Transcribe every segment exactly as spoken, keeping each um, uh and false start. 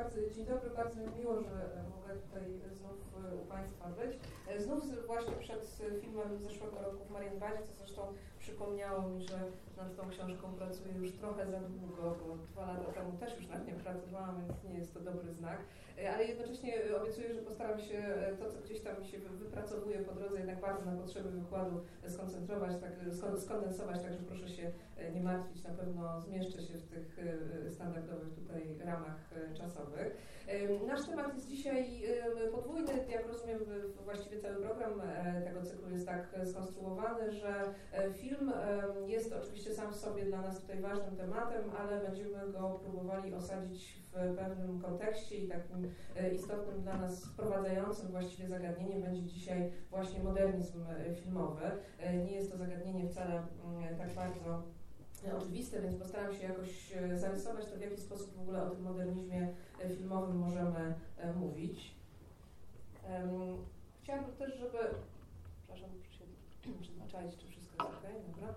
bardzo, dzień dobry, bardzo mi miło, że mogę tutaj znów u Państwa być. Znów właśnie przed filmem zeszłego roku w Marienbadzie, co zresztą przypomniało mi, że nad tą książką pracuję już trochę za długo, bo dwa lata temu też już nad nią pracowałam, więc nie jest to dobry znak. Ale jednocześnie obiecuję, że postaram się to, co gdzieś tam się wypracowuje po drodze, jednak bardzo na potrzeby wykładu skoncentrować, tak, skondensować, także proszę się nie martwić, na pewno zmieszczę się w tych standardowych tutaj ramach czasowych. Nasz temat jest dzisiaj podwójny, jak rozumiem, właściwie cały program tego cyklu jest tak skonstruowany, że film jest oczywiście sam w sobie dla nas tutaj ważnym tematem, ale będziemy go próbowali osadzić w pewnym kontekście i takim istotnym dla nas, wprowadzającym właściwie zagadnieniem będzie dzisiaj właśnie modernizm filmowy. Nie jest to zagadnienie wcale tak bardzo oczywiste, więc postaram się jakoś zarysować to, w jaki sposób w ogóle o tym modernizmie filmowym możemy mówić. Chciałabym też, żeby... Przepraszam, muszę się przyzwyczaić, czy wszystko jest ok, dobra.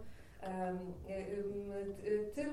Tym,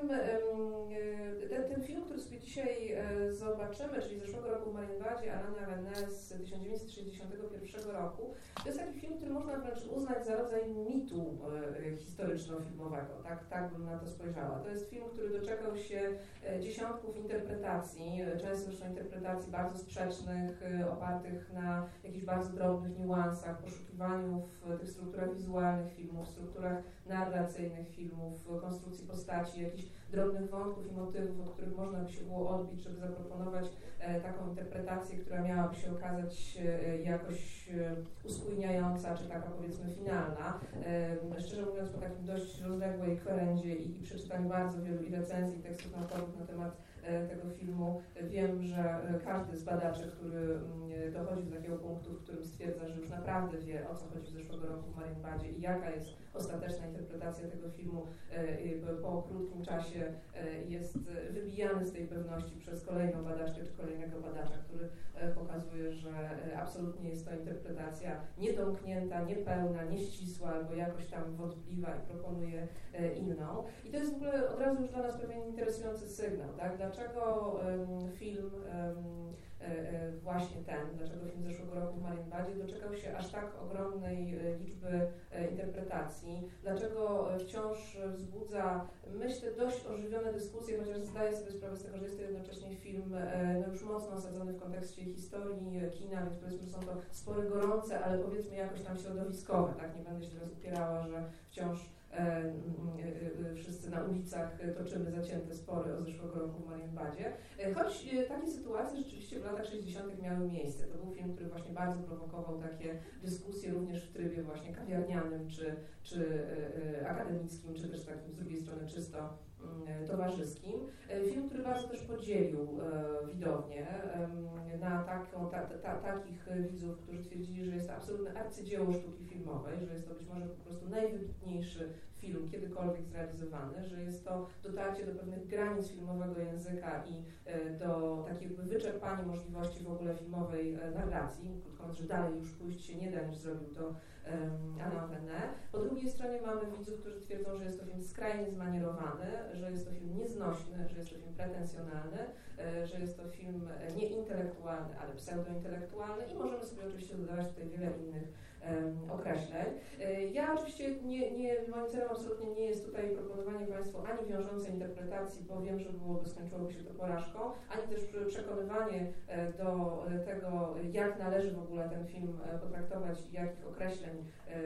ten, ten film, który sobie dzisiaj zobaczymy, czyli z zeszłego roku w Marienbadzie Alana René z tysiąc dziewięćset sześćdziesiątego pierwszego roku, to jest taki film, który można wręcz uznać za rodzaj mitu historyczno-filmowego, tak, tak bym na to spojrzała. To jest film, który doczekał się dziesiątków interpretacji, często zresztą interpretacji bardzo sprzecznych, opartych na jakichś bardzo drobnych niuansach, poszukiwaniu w tych strukturach wizualnych filmów, w strukturach narracyjnych filmów, konstrukcji postaci, jakichś drobnych wątków i motywów, od których można by się było odbić, żeby zaproponować e, taką interpretację, która miałaby się okazać e, jakoś e, uspójniająca, czy taka powiedzmy finalna. E, szczerze mówiąc, po takim dość rozległej kwerendzie i, i przeczytaniu bardzo wielu i recenzji, i tekstów naukowych na temat e, tego filmu, wiem, że każdy z badaczy, który m, dochodzi do takiego punktu, w którym stwierdza, że już naprawdę wie, o co chodzi w zeszłego roku w Marienbadzie i jaka jest ostateczna interpretacja tego filmu e, po krótkim czasie e, jest wybijany z tej pewności przez kolejną badaczkę czy kolejnego badacza, który e, pokazuje, że e, absolutnie jest to interpretacja niedomknięta, niepełna, nieścisła albo jakoś tam wątpliwa i proponuje e, inną. I to jest w ogóle od razu już dla nas pewien interesujący sygnał, tak? Dlaczego um, film um, właśnie ten, dlaczego film z zeszłego roku w Marienbadzie doczekał się aż tak ogromnej liczby interpretacji, dlaczego wciąż wzbudza, myślę, dość ożywione dyskusje, chociaż zdaję sobie sprawę z tego, że jest to jednocześnie film no, już mocno osadzony w kontekście historii kina, więc powiedzmy, że są to spory gorące, ale powiedzmy jakoś tam środowiskowe, tak? Nie będę się teraz upierała, że wciąż E, e, e, wszyscy na ulicach toczymy zacięte spory o zeszłego roku w Marienbadzie. E, choć e, takie sytuacje rzeczywiście w latach sześćdziesiątych miały miejsce. To był film, który właśnie bardzo prowokował takie dyskusje również w trybie właśnie kawiarnianym, czy, czy e, akademickim, czy też takim z drugiej strony czysto e, towarzyskim. E, film, który bardzo też podzielił e, widownię e, na taką, ta, ta, takich widzów, którzy twierdzili, że jest to absolutne arcydzieło sztuki filmowej, że jest to być może po prostu najwybitniejszy film kiedykolwiek zrealizowany, że jest to dotarcie do pewnych granic filmowego języka i e, do takiego wyczerpania możliwości w ogóle filmowej e, narracji. Krótko mówiąc, że dalej już pójść się nie da, niż zrobił to um, Alain René. Po drugiej stronie mamy widzów, którzy twierdzą, że jest to film skrajnie zmanierowany, że jest to film nieznośny, że jest to film pretensjonalny, e, że jest to film nie intelektualny, ale pseudointelektualny i możemy sobie oczywiście dodawać tutaj wiele innych określeń. Ja oczywiście nie, nie, moim celem absolutnie nie jest tutaj proponowanie Państwu ani wiążącej interpretacji, bo wiem, że byłoby, skończyłoby się to porażką, ani też przekonywanie do tego, jak należy w ogóle ten film potraktować i jakich określeń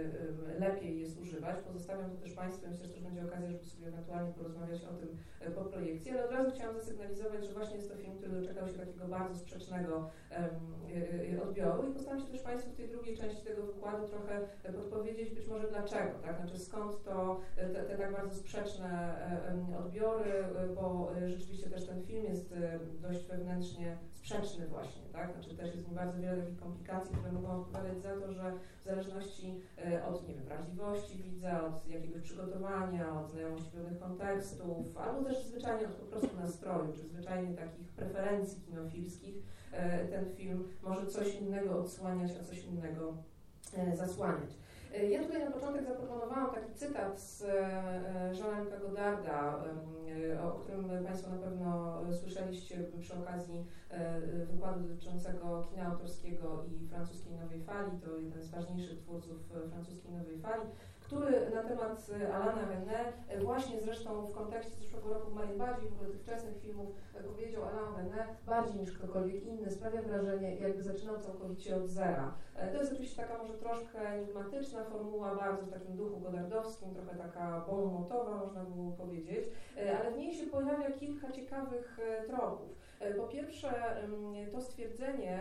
lepiej jest używać. Pozostawiam to też Państwu, myślę, że też będzie okazja, żeby sobie ewentualnie porozmawiać o tym po projekcji, ale od razu chciałam zasygnalizować, że właśnie jest to film, który doczekał się takiego bardzo sprzecznego odbioru i postaram się też Państwu w tej drugiej części tego wykładu trochę podpowiedzieć być może dlaczego, tak? Znaczy skąd to te, te tak bardzo sprzeczne odbiory, bo rzeczywiście też ten film jest dość wewnętrznie sprzeczny właśnie, tak? Znaczy też jest w nim bardzo wiele takich komplikacji, które mogą odpowiadać za to, że w zależności od, nie wiem, wrażliwości widza, od jakiegoś przygotowania, od znajomości pewnych kontekstów, albo też zwyczajnie od po prostu nastroju, czy zwyczajnie takich preferencji kinofilskich, ten film może coś innego odsłaniać, a coś innego zasłaniać. Ja tutaj na początek zaproponowałam taki cytat z Jeana-Luca Godarda, o którym Państwo na pewno słyszeliście przy okazji wykładu dotyczącego kina autorskiego i francuskiej nowej fali. To jeden z ważniejszych twórców francuskiej nowej fali, który na temat Alana René, właśnie zresztą w kontekście zeszłego roku w Marienbadzie i w ogóle tych wczesnych filmów, powiedział: Alain René bardziej niż ktokolwiek inny sprawia wrażenie, jakby zaczynał całkowicie od zera. To jest oczywiście taka może troszkę enigmatyczna formuła, bardzo w takim duchu godardowskim, trochę taka bon motowa, można było powiedzieć, ale w niej się pojawia kilka ciekawych tropów. Po pierwsze, to stwierdzenie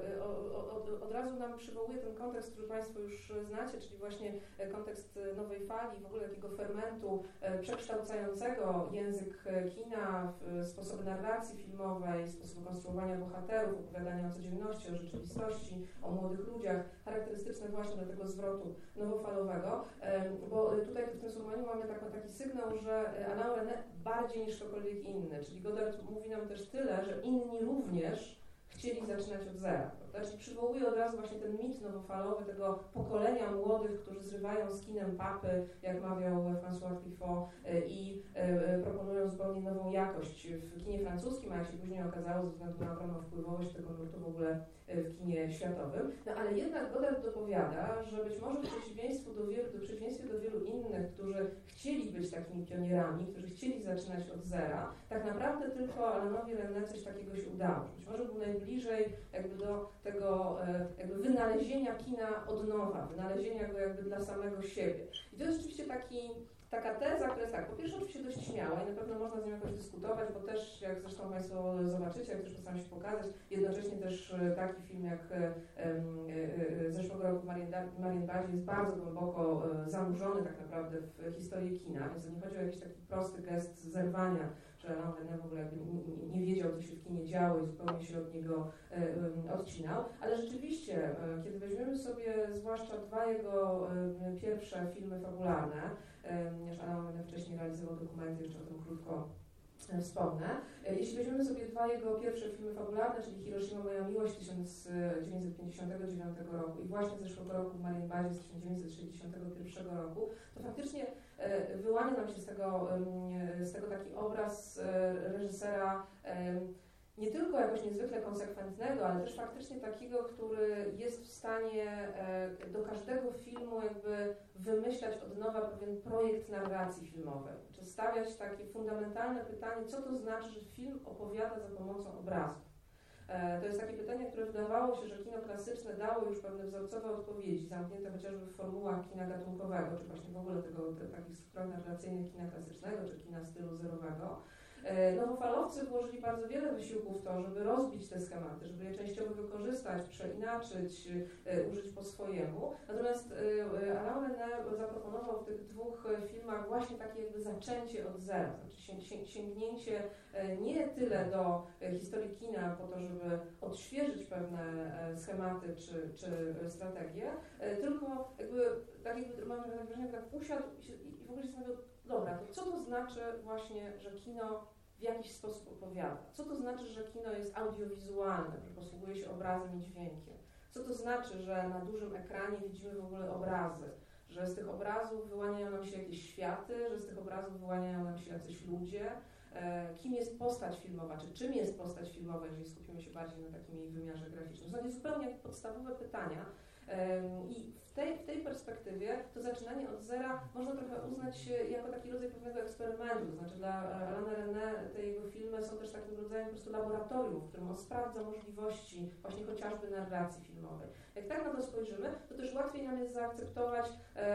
od razu nam przywołuje ten kontekst, który Państwo już znacie, czyli właśnie kontekst nowej fali, w ogóle takiego fermentu przekształcającego język kina, sposoby narracji filmowej, sposoby konstruowania bohaterów, opowiadania o codzienności, o rzeczywistości, o młodych ludziach, charakterystyczne właśnie dla tego zwrotu nowofalowego, bo tutaj w tym sformułowaniu mamy taki, taki sygnał, że Alain René bardziej niż ktokolwiek inny, czyli Godard mówi nam też tyle, że inni również chcieli zaczynać od zera. Prawda? Czyli przywołuje od razu właśnie ten mit nowofalowy tego pokolenia młodych, którzy zrywają z kinem papy, jak mawiał François Truffaut, i proponują zupełnie nową jakość w kinie francuskim, a jak się później okazało, ze względu na ogromną wpływowość tego nurtu w ogóle w kinie światowym. No ale jednak Godard dopowiada, że być może w przeciwieństwie do wielu, w przeciwieństwie do wielu innych, którzy chcieli być takimi pionierami, którzy chcieli zaczynać od zera, tak naprawdę tylko Alanowi René coś takiego się udało. Być może był najbliżej jakby do tego jakby wynalezienia kina od nowa, wynalezienia go jakby dla samego siebie. I to jest oczywiście taki taka teza, która jest tak, po pierwsze oczywiście dość śmiała i na pewno można z nią jakoś dyskutować, bo też, jak zresztą Państwo zobaczycie, jak też postaram się pokazać, jednocześnie też taki film jak z zeszłego roku w Marienbadzie jest bardzo głęboko zanurzony tak naprawdę w historię kina, więc to nie chodzi o jakiś taki prosty gest zerwania, że Alain René w ogóle jakby nie, nie wiedział, co się w kinie działo i zupełnie się od niego odcinał, ale rzeczywiście, kiedy weźmiemy sobie zwłaszcza dwa jego pierwsze filmy fabularne, ponieważ Alain wcześniej realizował dokumenty, jeszcze o tym krótko wspomnę. Jeśli weźmiemy sobie dwa jego pierwsze filmy fabularne, czyli Hiroshima, moja miłość tysiąc dziewięćset pięćdziesiątego dziewiątego roku i właśnie z zeszłego roku w Marienbadzie z tysiąc dziewięćset sześćdziesiątego pierwszego roku, to faktycznie wyłania nam się z tego, z tego taki obraz reżysera nie tylko jakoś niezwykle konsekwentnego, ale też faktycznie takiego, który jest w stanie do każdego filmu jakby wymyślać od nowa pewien projekt narracji filmowej, czy stawiać takie fundamentalne pytanie, co to znaczy, że film opowiada za pomocą obrazu. To jest takie pytanie, które wydawało się, że kino klasyczne dało już pewne wzorcowe odpowiedzi, zamknięte chociażby w formułach kina gatunkowego, czy właśnie w ogóle tego, te, takich struktur narracyjnych kina klasycznego, czy kina stylu zerowego. Nowofalowcy włożyli bardzo wiele wysiłku w to, żeby rozbić te schematy, żeby je częściowo wykorzystać, przeinaczyć, użyć po swojemu. Natomiast Alain René zaproponował w tych dwóch filmach właśnie takie jakby zaczęcie od zera, znaczy sięgnięcie nie tyle do historii kina po to, żeby odświeżyć pewne schematy czy, czy strategie, tylko jakby tak jakby mam wrażenie, tak usiadł i w ogóle się zastanawiał, dobra, to co to znaczy właśnie, że kino w jakiś sposób opowiada? Co to znaczy, że kino jest audiowizualne, że posługuje się obrazem i dźwiękiem? Co to znaczy, że na dużym ekranie widzimy w ogóle obrazy? Że z tych obrazów wyłaniają nam się jakieś światy, że z tych obrazów wyłaniają nam się jacyś ludzie? Kim jest postać filmowa, czy czym jest postać filmowa, jeżeli skupimy się bardziej na takim jej wymiarze graficznym? To są zupełnie podstawowe pytania. I w tej, w tej perspektywie to zaczynanie od zera można trochę uznać jako taki rodzaj pewnego eksperymentu, to znaczy dla Alaina René te jego filmy są też takim rodzajem po prostu laboratorium, w którym on sprawdza możliwości właśnie chociażby narracji filmowej. Jak tak na to spojrzymy, to też łatwiej nam jest zaakceptować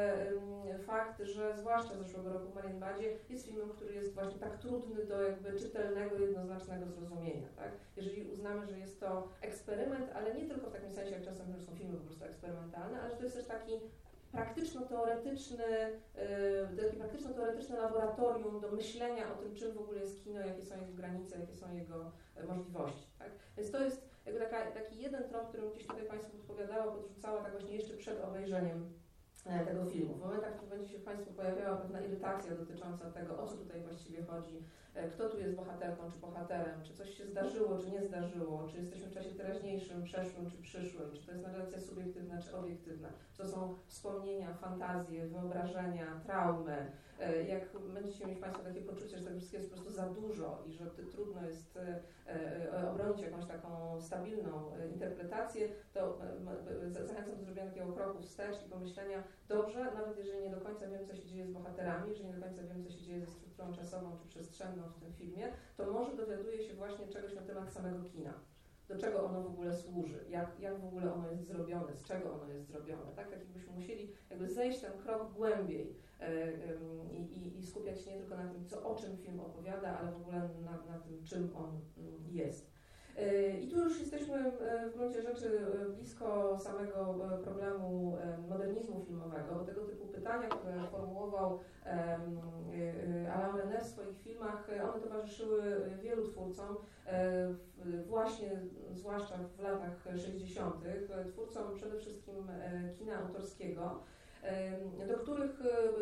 e, fakt, że zwłaszcza z zeszłego roku w Marienbadzie jest filmem, który jest właśnie tak trudny do jakby czytelnego, jednoznacznego zrozumienia. Tak? Jeżeli uznamy, że jest to eksperyment, ale nie tylko w takim sensie, jak czasem że są filmy po prostu eksperymentalne, ale że to jest też taki praktyczno-teoretyczny, yy, takie praktyczno-teoretyczne laboratorium do myślenia o tym, czym w ogóle jest kino, jakie są jego granice, jakie są jego y, możliwości. Tak? Więc to jest jakby taka, taki jeden trop, którym gdzieś tutaj Państwu podpowiadała, podrzucała tak właśnie jeszcze przed obejrzeniem tego filmu. W momentach, w których będzie się w Państwu pojawiała pewna irytacja dotycząca tego, o co tutaj właściwie chodzi, kto tu jest bohaterką czy bohaterem, czy coś się zdarzyło, czy nie zdarzyło, czy jesteśmy w czasie teraźniejszym, przeszłym czy przyszłym, czy to jest narracja subiektywna czy obiektywna, czy to są wspomnienia, fantazje, wyobrażenia, traumy. Jak będziecie mieć Państwo takie poczucie, że tego wszystkiego jest po prostu za dużo i że trudno jest obronić jakąś taką stabilną interpretację, to zachęcam do zrobienia takiego kroku wstecz i pomyślenia, dobrze, nawet jeżeli nie do końca wiem, co się dzieje z bohaterami, jeżeli nie do końca wiem, co się dzieje ze strukturą czasową czy przestrzenną w tym filmie, to może dowiaduję się właśnie czegoś na temat samego kina. Do czego ono w ogóle służy, jak, jak w ogóle ono jest zrobione, z czego ono jest zrobione. Tak, tak jakbyśmy musieli jakby zejść ten krok głębiej e, e, i, i skupiać się nie tylko na tym, co, o czym film opowiada, ale w ogóle na, na tym, czym on jest. I tu już jesteśmy w gruncie rzeczy blisko samego problemu modernizmu filmowego, bo tego typu pytania, które formułował Alain Resnais w swoich filmach, one towarzyszyły wielu twórcom, właśnie, zwłaszcza w latach sześćdziesiątych, twórcom przede wszystkim kina autorskiego, do których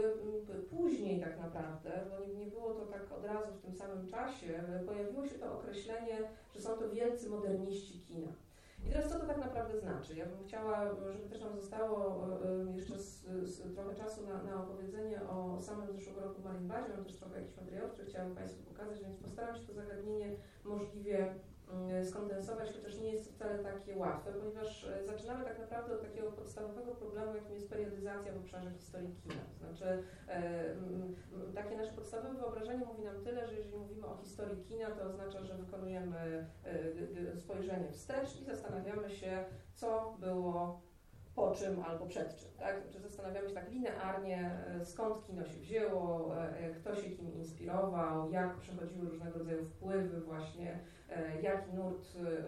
później tak naprawdę, bo nie, nie było to tak od razu w tym samym czasie, pojawiło się to określenie, że są to wielcy moderniści kina. I teraz co to tak naprawdę znaczy? Ja bym chciała, żeby też nam zostało jeszcze z, z trochę czasu na, na opowiedzenie o samym zeszłego roku Marienbadzie. Mam też trochę jakichś materiałów, które chciałam Państwu pokazać, więc postaram się to zagadnienie możliwie skondensować, chociaż nie jest to wcale takie łatwe, ponieważ zaczynamy tak naprawdę od takiego podstawowego problemu, jakim jest periodyzacja w obszarze historii kina. To znaczy, e, m, takie nasze podstawowe wyobrażenie mówi nam tyle, że jeżeli mówimy o historii kina, to oznacza, że wykonujemy e, spojrzenie wstecz i zastanawiamy się, co było po czym albo przed czym. Tak? Czy zastanawiamy się tak linearnie, skąd kino się wzięło, kto się kim inspirował, jak przechodziły różnego rodzaju wpływy właśnie, jaki nurt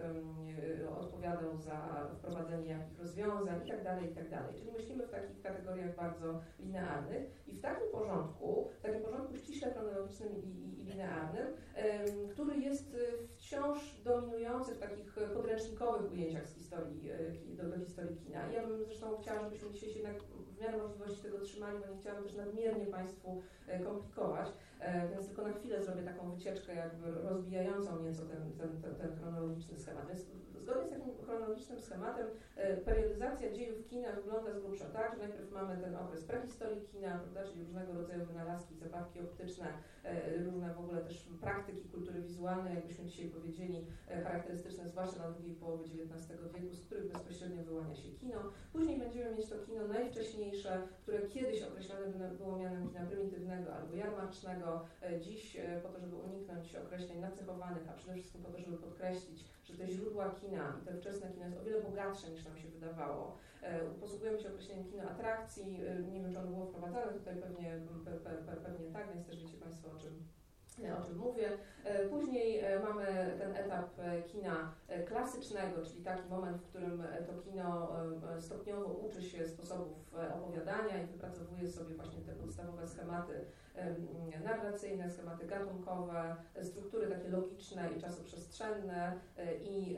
odpowiadał za wprowadzenie jakich rozwiązań itd., itd. Czyli myślimy w takich kategoriach bardzo linearnych i w takim porządku, w takim porządku ściśle chronologicznym i, i, i linearnym, który jest wciąż dominujący w takich podręcznikowych ujęciach z historii, do, do historii kina. Ja bym zresztą chciała, żebyśmy dzisiaj się jednak w miarę możliwości tego trzymali, bo nie chciałam też nadmiernie Państwu komplikować, więc tylko na chwilę zrobię taką wycieczkę jakby rozbijającą nieco ten, ten, ten, ten chronologiczny schemat. Więc zgodnie z takim chronologicznym schematem periodyzacja dziejów kina wygląda z grubsza tak, że najpierw mamy ten okres prehistorii kina, prawda, czyli różnego rodzaju wynalazki, zabawki optyczne, różne w ogóle też praktyki kultury wizualnej, jakbyśmy dzisiaj powiedzieli, charakterystyczne zwłaszcza na drugiej połowie dziewiętnastego wieku, z których bezpośrednio wyłania się kino. Później będziemy mieć to kino najwcześniejsze, które kiedyś określane było mianem kina prymitywnego albo jarmarcznego, dziś po to, żeby uniknąć określeń nacechowanych, a przede wszystkim po to, żeby podkreślić, że te źródła kina i te wczesne kino jest o wiele bogatsze niż nam się wydawało. Posługujemy się określeniem kino atrakcji, nie wiem, czy ono było wprowadzane, tutaj pewnie, pe, pe, pe, pewnie tak, więc też wiecie Państwo, o czym o czym mówię. Później mamy ten etap kina klasycznego, czyli taki moment, w którym to kino stopniowo uczy się sposobów opowiadania i wypracowuje sobie właśnie te podstawowe schematy narracyjne, schematy gatunkowe, struktury takie logiczne i czasoprzestrzenne i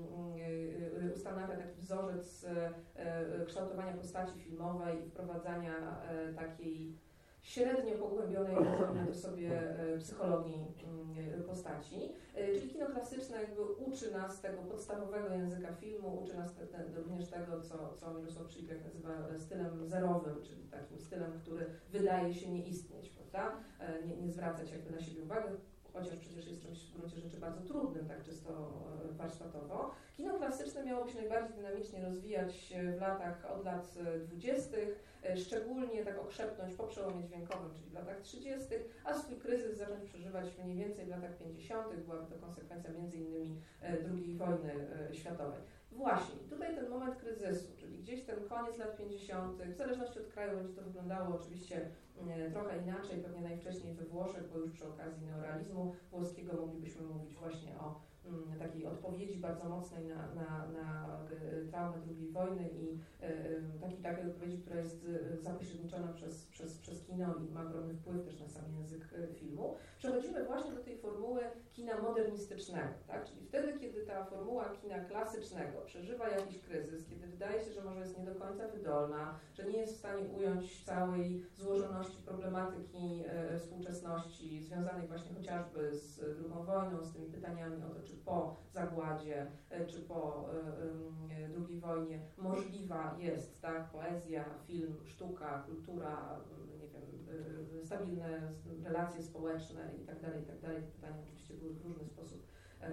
ustanawia taki wzorzec kształtowania postaci filmowej i wprowadzania takiej średnio pogłębionej, nazwijmy to sobie, psychologii postaci. Czyli kino klasyczne jakby uczy nas tego podstawowego języka filmu, uczy nas te, te, również tego, co, co Mirosław Przypiak nazywa stylem zerowym, czyli takim stylem, który wydaje się nie istnieć, prawda? Nie, nie zwracać jakby na siebie uwagi, chociaż przecież jest czymś w gruncie rzeczy bardzo trudnym, tak czysto warsztatowo. Kino klasyczne miało się najbardziej dynamicznie rozwijać w latach od lat dwudziestych, szczególnie tak okrzepnąć po przełomie dźwiękowym, czyli w latach trzydziestych, a swój kryzys zacząć przeżywać mniej więcej w latach pięćdziesiątych. Byłaby to konsekwencja między innymi drugiej wojny światowej. Właśnie, tutaj ten moment kryzysu, czyli gdzieś ten koniec lat pięćdziesiątych, w zależności od kraju będzie to wyglądało oczywiście trochę inaczej, pewnie najwcześniej we Włoszech, bo już przy okazji neorealizmu włoskiego moglibyśmy mówić właśnie o m, takiej odpowiedzi bardzo mocnej na, na, na traumę drugiej wojny i y, takiej, takiej odpowiedzi, która jest zapośredniczona przez, przez, przez kino i ma ogromny wpływ też na sam język filmu. Przechodzimy właśnie do tej formuły kina modernistycznego, tak? Czyli wtedy, kiedy ta ta formuła kina klasycznego przeżywa jakiś kryzys, kiedy wydaje się, że może jest nie do końca wydolna, że nie jest w stanie ująć całej złożoności problematyki e, współczesności, związanej właśnie chociażby z drugą wojną, z tymi pytaniami o to, czy po zagładzie, e, czy po e, e, drugiej wojnie możliwa jest tak, poezja, film, sztuka, kultura, nie wiem, e, stabilne relacje społeczne i tak dalej, i tak dalej. Pytania oczywiście były w różny sposób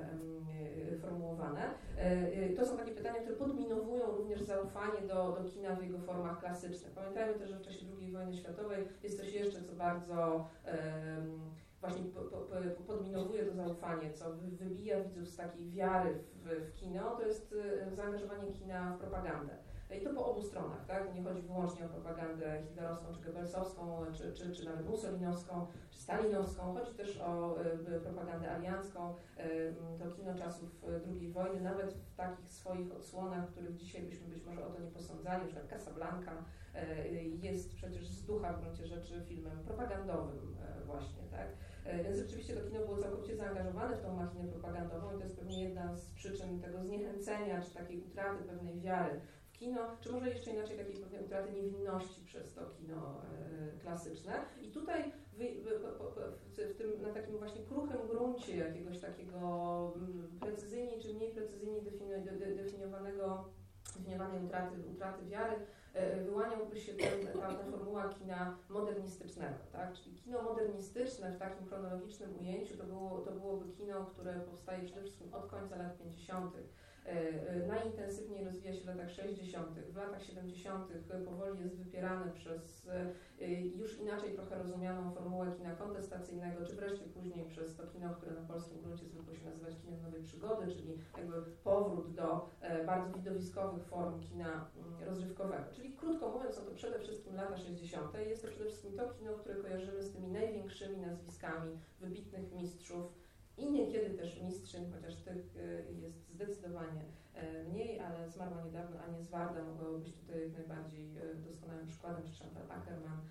formułowane. To są takie pytania, które podminowują również zaufanie do, do kina w jego formach klasycznych. Pamiętajmy też, że w czasie drugiej wojny światowej jest coś jeszcze, co bardzo um, właśnie po, po, podminowuje to zaufanie, co wybija widzów z takiej wiary w, w kino, to jest zaangażowanie kina w propagandę. I to po obu stronach, tak? Nie chodzi wyłącznie o propagandę hitlerowską, czy goebbelsowską, czy, czy, czy nawet mussolinowską, czy stalinowską. Chodzi też o y, propagandę aliancką. Y, to kino czasów drugiej wojny, nawet w takich swoich odsłonach, których dzisiaj byśmy być może o to nie posądzali, na przykład Casablanca, y, jest przecież z ducha w gruncie rzeczy filmem propagandowym y, właśnie, tak? Y, więc rzeczywiście to kino było całkowicie zaangażowane w tą machinę propagandową i to jest pewnie jedna z przyczyn tego zniechęcenia, czy takiej utraty pewnej wiary kino, czy może jeszcze inaczej takiej pewnej utraty niewinności przez to kino e, klasyczne. I tutaj wy, wy, w, w tym, na takim właśnie kruchym gruncie jakiegoś takiego precyzyjniej czy mniej precyzyjnie defini- de, de, definiowanego, definiowanej utraty, utraty wiary, e, wyłaniałby się ten, ta, ta formuła kina modernistycznego, tak? Czyli kino modernistyczne w takim chronologicznym ujęciu to, było, to byłoby kino, które powstaje przede wszystkim od końca lat pięćdziesiątych. Najintensywniej rozwija się w latach sześćdziesiątych. W latach siedemdziesiątych powoli jest wypierany przez już inaczej trochę rozumianą formułę kina kontestacyjnego, czy wreszcie później przez to kino, które na polskim gruncie zwykło się nazywać kinem nowej przygody, czyli jakby powrót do bardzo widowiskowych form kina rozrywkowego. Czyli krótko mówiąc, są to przede wszystkim lata sześćdziesiąte. Jest to przede wszystkim to kino, które kojarzymy z tymi największymi nazwiskami wybitnych mistrzów, i niekiedy też mistrzyń, chociaż tych jest zdecydowanie mniej, ale zmarła niedawno Ania Zwarda, mogła być tutaj jak najbardziej doskonałym przykładem, czy Chantal Akerman,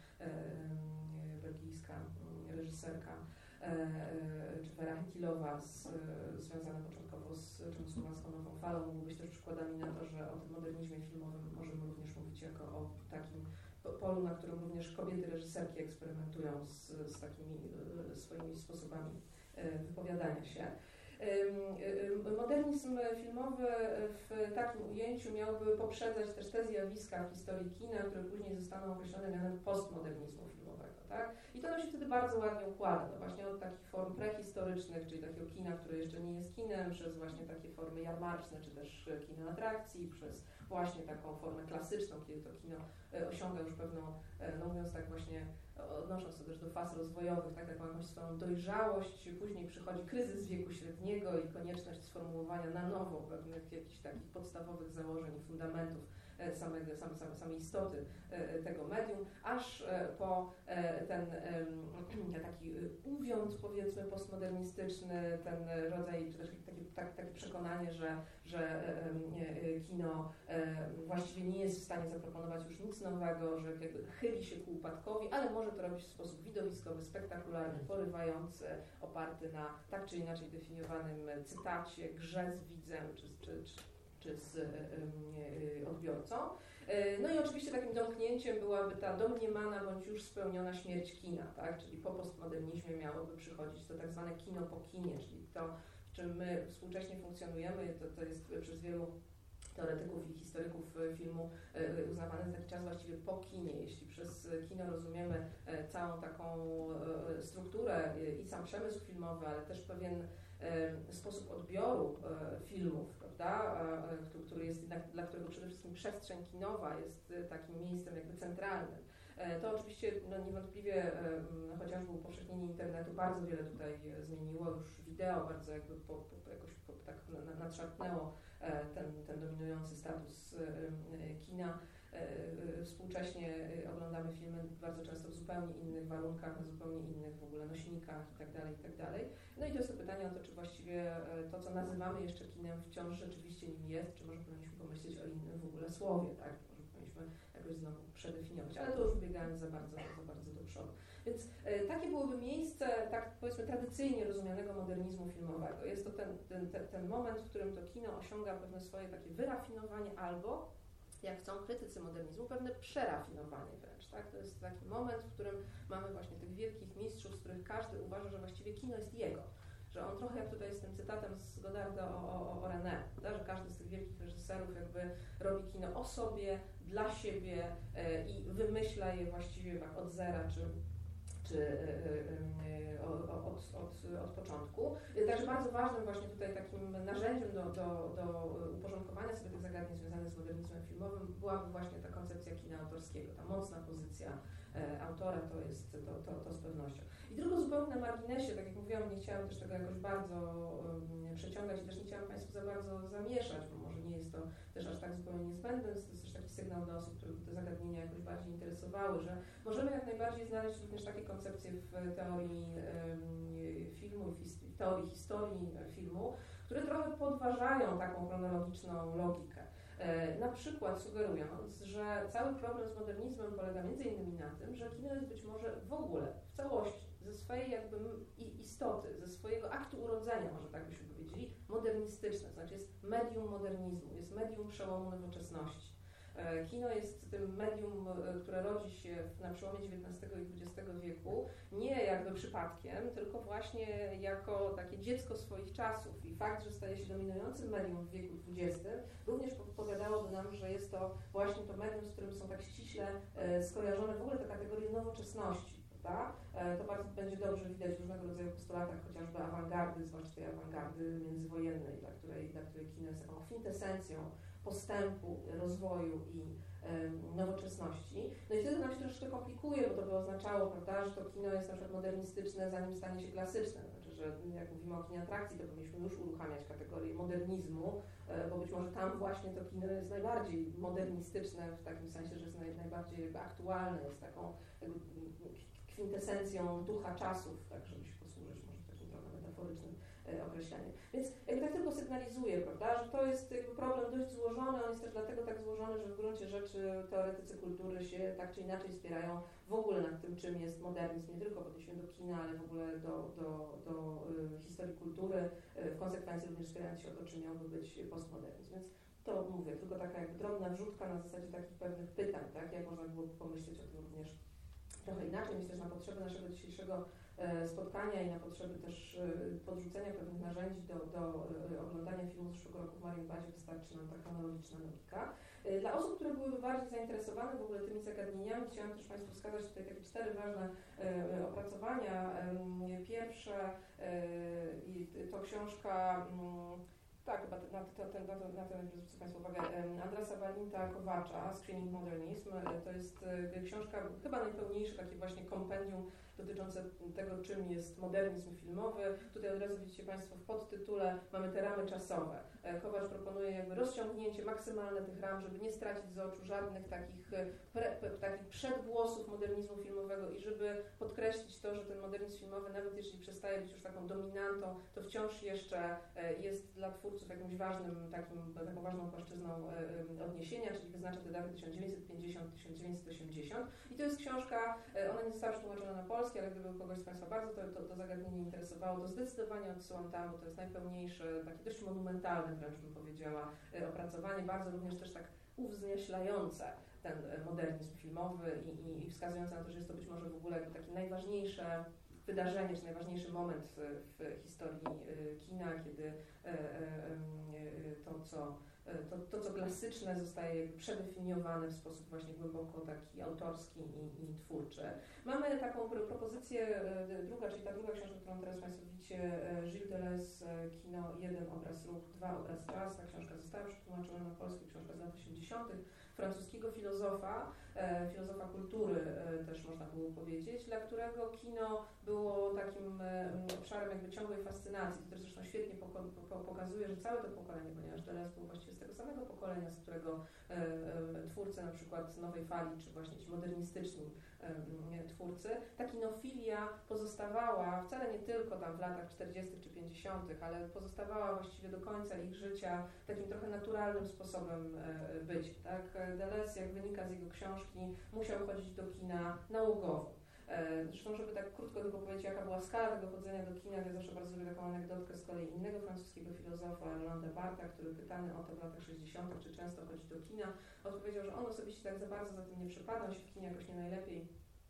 belgijska reżyserka, czy Vera Chytilowa, z, związana początkowo z czechosłowacką nową falą, mogą być też przykładami na to, że o tym modernizmie filmowym możemy również mówić jako o takim polu, na którym również kobiety reżyserki eksperymentują z, z takimi swoimi sposobami wypowiadania się. Modernizm filmowy w takim ujęciu miałby poprzedzać też te zjawiska w historii kina, które później zostaną określone mianem postmodernizmu filmowego. Tak? I to nam się wtedy bardzo ładnie układa, no właśnie od takich form prehistorycznych, czyli takiego kina, które jeszcze nie jest kinem, przez właśnie takie formy jarmarczne, czy też kino atrakcji, przez właśnie taką formę klasyczną, kiedy to kino osiąga już pewną, no mówiąc tak właśnie, odnosząc się też do faz rozwojowych, tak jak ma jakąś swoją dojrzałość, później przychodzi kryzys wieku średniego i konieczność sformułowania na nowo pewnych jakichś takich podstawowych założeń i fundamentów samego, same, same, samej istoty tego medium, aż po ten taki uwiąd, powiedzmy, postmodernistyczny, ten rodzaj, czy też takie, tak, takie przekonanie, że, że kino właściwie nie jest w stanie zaproponować już nic nowego, że jakby chyli się ku upadkowi, ale może to robić w sposób widowiskowy, spektakularny, porywający, oparty na tak czy inaczej definiowanym cytacie, grze z widzem, czy, czy, czy czy z y, y, odbiorcą. Y, no i oczywiście takim domknięciem byłaby ta domniemana bądź już spełniona śmierć kina, tak? Czyli po postmodernizmie miałoby przychodzić to tak zwane kino po kinie, czyli to, w czym my współcześnie funkcjonujemy, to, to jest przez wielu teoretyków i historyków filmu y, uznawany za taki czas właściwie po kinie. Jeśli przez kino rozumiemy y, całą taką y, strukturę y, i sam przemysł filmowy, ale też pewien sposób odbioru filmów, prawda, który jest jednak, dla którego przede wszystkim przestrzeń kinowa jest takim miejscem jakby centralnym. To oczywiście no, niewątpliwie no, chociażby upowszechnienie internetu bardzo wiele tutaj zmieniło, już wideo bardzo jakby po, po, jakoś po, tak nadszarpnęło ten, ten dominujący status kina. Współcześnie oglądamy filmy bardzo często w zupełnie innych warunkach, na zupełnie innych w ogóle nośnikach itd., itd. No i to jest to pytanie o to, czy właściwie to, co nazywamy jeszcze kinem, wciąż rzeczywiście nim jest, czy może powinniśmy pomyśleć o innym w ogóle słowie, tak? Może powinniśmy moglibyśmy jakoś znowu przedefiniować, ale to już wybiegając za bardzo, za bardzo do przodu. Więc e, takie byłoby miejsce, tak powiedzmy tradycyjnie rozumianego modernizmu filmowego. Jest to ten, ten, ten, ten moment, w którym to kino osiąga pewne swoje takie wyrafinowanie albo, jak chcą krytycy modernizmu, pewne przerafinowanie wręcz. Tak? To jest taki moment, w którym mamy właśnie tych wielkich mistrzów, z których każdy uważa, że właściwie kino jest jego. Że on trochę jak tutaj z tym cytatem z Godarda o, o, o René, tak? Że każdy z tych wielkich reżyserów jakby robi kino o sobie, dla siebie e, i wymyśla je właściwie tak od zera, czy czy od, od, od, od początku. Także bardzo ważnym właśnie tutaj takim narzędziem do, do, do uporządkowania sobie tych zagadnień związanych z modernizmem filmowym byłaby właśnie ta koncepcja kina autorskiego, ta mocna pozycja e, autora, to jest to, to, to z pewnością. I tylko zupełnie na marginesie, tak jak mówiłam, nie chciałam też tego jakoś bardzo um, przeciągać i też nie chciałam Państwu za bardzo zamieszać, bo może nie jest to też aż tak zupełnie niezbędne, to jest też taki sygnał dla osób, które te zagadnienia jakoś bardziej interesowały, że możemy jak najbardziej znaleźć również takie koncepcje w teorii um, filmu, w teorii historii filmu, które trochę podważają taką chronologiczną logikę. E, na przykład sugerując, że cały problem z modernizmem polega między innymi na tym, że kino jest być może w ogóle, w całości, ze swojej jakby istoty, ze swojego aktu urodzenia, może tak byśmy powiedzieli, modernistyczne, to znaczy jest medium modernizmu, jest medium przełomu nowoczesności. E, kino jest tym medium, które rodzi się na przełomie dziewiętnastego i dwudziestego wieku, nie jakby przypadkiem, tylko właśnie jako takie dziecko swoich czasów i fakt, że staje się dominującym medium w wieku dwudziestym również podpowiadałoby nam, że jest to właśnie to medium, z którym są tak ściśle e, skojarzone w ogóle te kategorie nowoczesności. Prawda? E, to bardzo będzie dobrze widać w różnego rodzaju postulatach, chociażby awangardy, zwłaszcza tej awangardy międzywojenne, dla której, dla której kino jest taką kwintesencją postępu, rozwoju i e, nowoczesności. No i wtedy nam się troszeczkę komplikuje, bo to by oznaczało, prawda, że to kino jest na przykład modernistyczne, zanim stanie się klasyczne. Znaczy, że jak mówimy o kinie atrakcji, to powinniśmy już uruchamiać kategorię modernizmu, e, bo być może tam właśnie to kino jest najbardziej modernistyczne, w takim sensie, że jest naj, najbardziej jakby aktualne, jest taką jakby kwintesencją ducha czasów, tak żeby się posłużyć może takim trochę metaforycznym e, określeniem. Więc jakby tak tylko sygnalizuje, prawda, że to jest jakby problem dość złożony, on jest też dlatego tak złożony, że w gruncie rzeczy teoretycy kultury się tak czy inaczej spierają w ogóle nad tym, czym jest modernizm, nie tylko w odniesieniu do kina, ale w ogóle do, do, do y, historii kultury, y, w konsekwencji również spierając się o to, czym miałby być postmodernizm. Więc to mówię, tylko taka jakby drobna wrzutka na zasadzie takich pewnych pytań, tak, jak można było pomyśleć o tym również trochę inaczej. Myślę, że na potrzeby naszego dzisiejszego e, spotkania i na potrzeby też e, podrzucenia pewnych narzędzi do, do e, oglądania filmu z zeszłego roku w Marienbadzie wystarczy nam ta chronologiczna logika. E, dla osób, które byłyby bardziej zainteresowane w ogóle tymi zagadnieniami, chciałam też Państwu wskazać tutaj takie cztery ważne e, opracowania. E, pierwsze e, to książka m, Tak, chyba na, ten, na, ten, na ten zwrócę Państwu uwagę. Andrasa Balinta-Kowacza, Screening Modernizm. To jest książka chyba najpełniejsza, takie właśnie kompendium dotyczące tego, czym jest modernizm filmowy. Tutaj od razu widzicie Państwo w podtytule mamy te ramy czasowe. Kowacz proponuje jakby rozciągnięcie maksymalne tych ram, żeby nie stracić z oczu żadnych takich, pre, takich przedgłosów modernizmu filmowego i żeby podkreślić to, że ten modernizm filmowy, nawet jeżeli przestaje być już taką dominantą, to wciąż jeszcze jest dla twórców jakimś ważnym, takim, taką ważną płaszczyzną odniesienia, czyli wyznacza te daty tysiąc dziewięćset pięćdziesiąt do tysiąc dziewięćset osiemdziesiąt. I to jest książka, ona nie została przetłumaczona na polski, ale gdyby kogoś z Państwa bardzo to, to, to zagadnienie interesowało, to zdecydowanie odsyłam tam, bo to jest najpełniejsze, takie dość monumentalne wręcz bym powiedziała, opracowanie, bardzo również też tak uwznieślające ten modernizm filmowy i, i, i wskazujące na to, że jest to być może w ogóle takie najważniejsze wydarzenie, czy najważniejszy moment w historii kina, kiedy to, co To, to, co klasyczne, zostaje przedefiniowane w sposób właśnie głęboko taki autorski i, i twórczy. Mamy taką propozycję, druga, czyli ta druga książka, którą teraz Państwo widzicie, Gilles Deleuze, Kino jeden, obraz ruch, dwa, obraz czas. Ta książka została przetłumaczona na polski, książka z lat osiemdziesiątych, francuskiego filozofa, e, filozofa kultury e, też można było powiedzieć, dla którego kino było takim e, obszarem jakby ciągłej fascynacji. To też zresztą świetnie poko po pokazuje, że całe to pokolenie, ponieważ Deleuze był właściwie z tego samego pokolenia, z którego e, e, twórcy na przykład Nowej Fali, czy właśnie ci modernistyczni e, twórcy, ta kinofilia pozostawała wcale nie tylko tam w latach czterdziestych czy pięćdziesiątych, ale pozostawała właściwie do końca ich życia takim trochę naturalnym sposobem e, bycia. Tak? Deleuze, jak wynika z jego książki, musiał chodzić do kina nałogowo. Zresztą, żeby tak krótko tylko powiedzieć, jaka była skala tego chodzenia do kina, ja zawsze bardzo lubię taką anegdotkę z kolei innego francuskiego filozofa, Roland Descartes, który pytany o to w latach sześćdziesiątych, czy często chodzi do kina, odpowiedział, że on osobiście tak za bardzo za tym nie przepada, on się w kinie jakoś nie najlepiej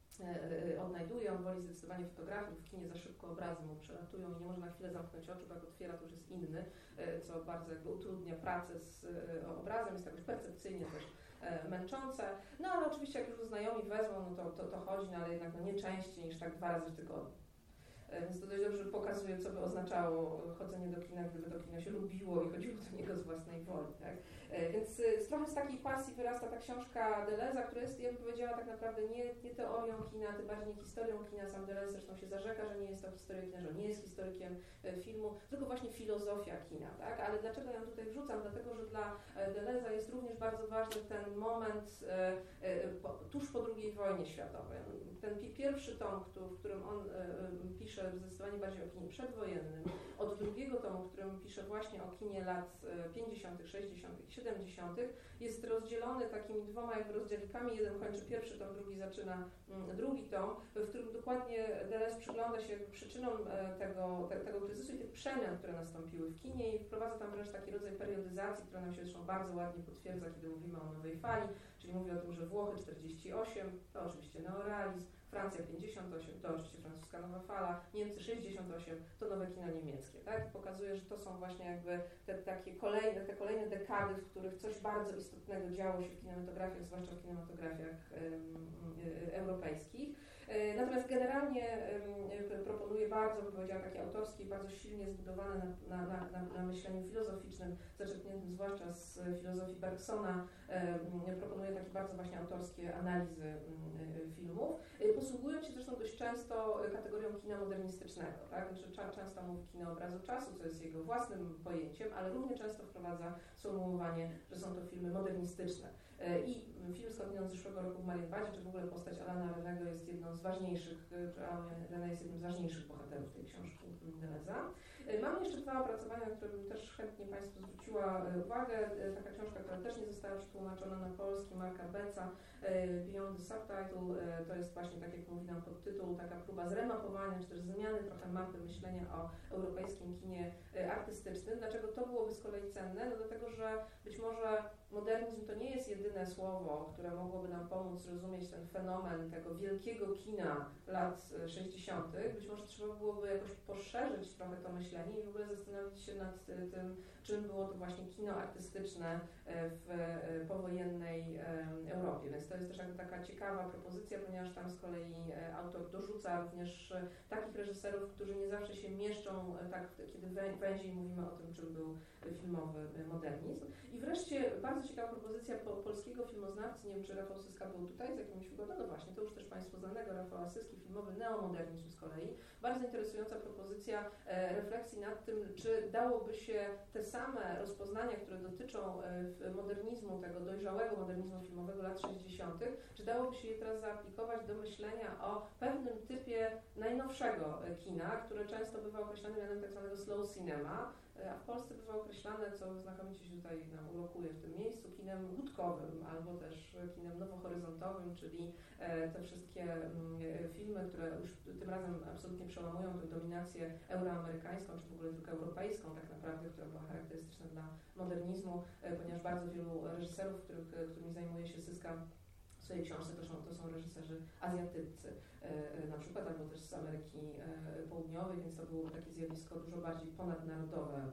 odnajduje, on woli zdecydowanie fotografiów, w kinie za szybko obrazy mu przelatują i nie może na chwilę zamknąć oczu, bo jak otwiera, to już jest inny, co bardzo jakby utrudnia pracę z obrazem, jest jakoś percepcyjnie też męczące, no ale oczywiście jak już znajomi wezmą, no to, to, to chodzi, no ale jednak no nie częściej niż tak dwa razy w tygodniu. Więc to dość dobrze pokazuje, co by oznaczało chodzenie do kina, gdyby to kino się lubiło i chodziło do niego z własnej woli. Tak? Więc z, trochę z takiej pasji wyrasta ta książka Deleuze'a, która jest, ja bym powiedziała, tak naprawdę nie, nie teorią kina, tym bardziej nie historią kina. Sam Deleuze zresztą się zarzeka, że nie jest to historia kina, że nie jest historykiem filmu, tylko właśnie filozofia kina. Tak? Ale dlaczego ją tutaj wrzucam? Dlatego, że dla Deleuze'a jest również bardzo ważny ten moment e, e, po, tuż po drugiej wojnie światowej. Ten pi- pierwszy tom, w którym on e, pisze zdecydowanie bardziej o kinie przedwojennym, od drugiego tomu, w którym pisze właśnie o kinie lat pięćdziesiątych, sześćdziesiątych, siedemdziesiątych, jest rozdzielony takimi dwoma jakby rozdziałikami. Jeden kończy pierwszy tom, drugi zaczyna drugi tom, w którym dokładnie Deleuze przygląda się przyczynom tego, te, tego kryzysu i tych przemian, które nastąpiły w kinie i wprowadza tam wręcz taki rodzaj periodyzacji, która nam się zresztą bardzo ładnie potwierdza, kiedy mówimy o nowej fali, czyli mówi o tym, że Włochy czterdzieści osiem, to oczywiście neorealizm, Francja pięćdziesiąt osiem, to oczywiście francuska nowa fala, Niemcy sześćdziesiąt osiem, to nowe kino niemieckie, tak? Pokazuje, że to są właśnie jakby te takie kolejne, te kolejne dekady, w których coś bardzo istotnego działo się w kinematografiach, zwłaszcza w kinematografiach um, europejskich. Natomiast generalnie um, proponuję bardzo, bym powiedziała, takie autorskie, bardzo silnie zbudowane na, na, na, na, na myśleniu filozoficznym, zaczerpniętym zwłaszcza z filozofii Bergsona, um, proponuję takie bardzo właśnie autorskie analizy um, filmów. Posługując się zresztą dość często kategorią kina modernistycznego, tak? Znaczy, często mówi kino obrazu czasu, co jest jego własnym pojęciem, ale równie często wprowadza sformułowanie, że są to filmy modernistyczne. I film skądinąd z zeszłego roku w Marienbadzie, czy w ogóle postać Alana Reného jest jedną z ważniejszych, czy Alan René jest jednym z ważniejszych bohaterów tej książki Deleuze'a. Mamy jeszcze dwa opracowania, na które bym też chętnie Państwu zwróciła uwagę. Taka książka, która też nie została przetłumaczona na polski, Marka Betza, Beyond the Subtitle, to jest właśnie, tak jak mówi nam podtytuł, taka próba zremapowania, czy też zmiany trochę mapy myślenia o europejskim kinie artystycznym. Dlaczego to byłoby z kolei cenne? No dlatego, że być może modernizm to nie jest jedyne słowo, które mogłoby nam pomóc zrozumieć ten fenomen tego wielkiego kina lat sześćdziesiątych. Być może trzeba byłoby jakoś poszerzyć trochę to myślenie i w ogóle zastanowić się nad tym, czym było to właśnie kino artystyczne w powojennej Europie. Więc to jest też jakby taka ciekawa propozycja, ponieważ tam z kolei autor dorzuca również takich reżyserów, którzy nie zawsze się mieszczą, tak kiedy węziej mówimy o tym, czym był filmowy modernizm. I wreszcie bardzo ciekawa propozycja po, polskiego filmoznawcy, nie wiem, czy Rafał Syska był tutaj z jakimś wygodą, no właśnie, to już też Państwu znanego Rafała Syski, filmowy neomodernizm z kolei. Bardzo interesująca propozycja e, refleksji nad tym, czy dałoby się te same rozpoznania, które dotyczą e, modernizmu, tego dojrzałego modernizmu filmowego lat sześćdziesiątych, czy dałoby się je teraz zaaplikować do myślenia o pewnym typie najnowszego kina, które często bywa określane mianem tak zwanego slow cinema, a w Polsce bywa określane, co znakomicie się tutaj nam ulokuje w tym miejscu, kinem łódkowym albo też kinem nowohoryzontowym, czyli te wszystkie filmy, które już tym razem absolutnie przełamują tę dominację euroamerykańską, czy w ogóle tylko europejską tak naprawdę, która była charakterystyczna dla modernizmu, ponieważ bardzo wielu reżyserów, których, którymi zajmuje się Syska w swojej książce, to są, to są reżyserzy azjatyccy e, na przykład, albo też z Ameryki e, Południowej, więc to było takie zjawisko dużo bardziej ponadnarodowe, e,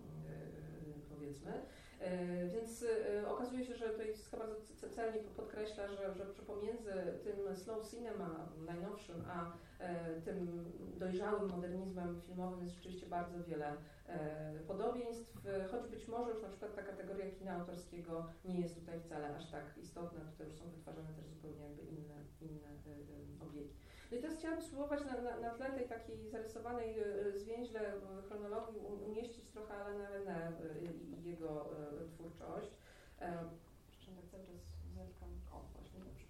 powiedzmy. E, więc e, okazuje się, że to jest bardzo celnie podkreśla, że, że, że pomiędzy tym slow cinema najnowszym, a e, tym dojrzałym modernizmem filmowym jest rzeczywiście bardzo wiele e, podobieństw, choć być może już na przykład ta kategoria kina autorskiego nie jest tutaj wcale aż tak istotna, tutaj już są wytwarzane też zupełnie jakby inne, inne e, e, obiegi. No i teraz chciałabym spróbować na, na, na tle tej takiej zarysowanej zwięźle chronologii umieścić trochę Alana René i jego e, twórczość. E, Przepraszam, tak cały czas zerkam. O, właśnie, dobrze.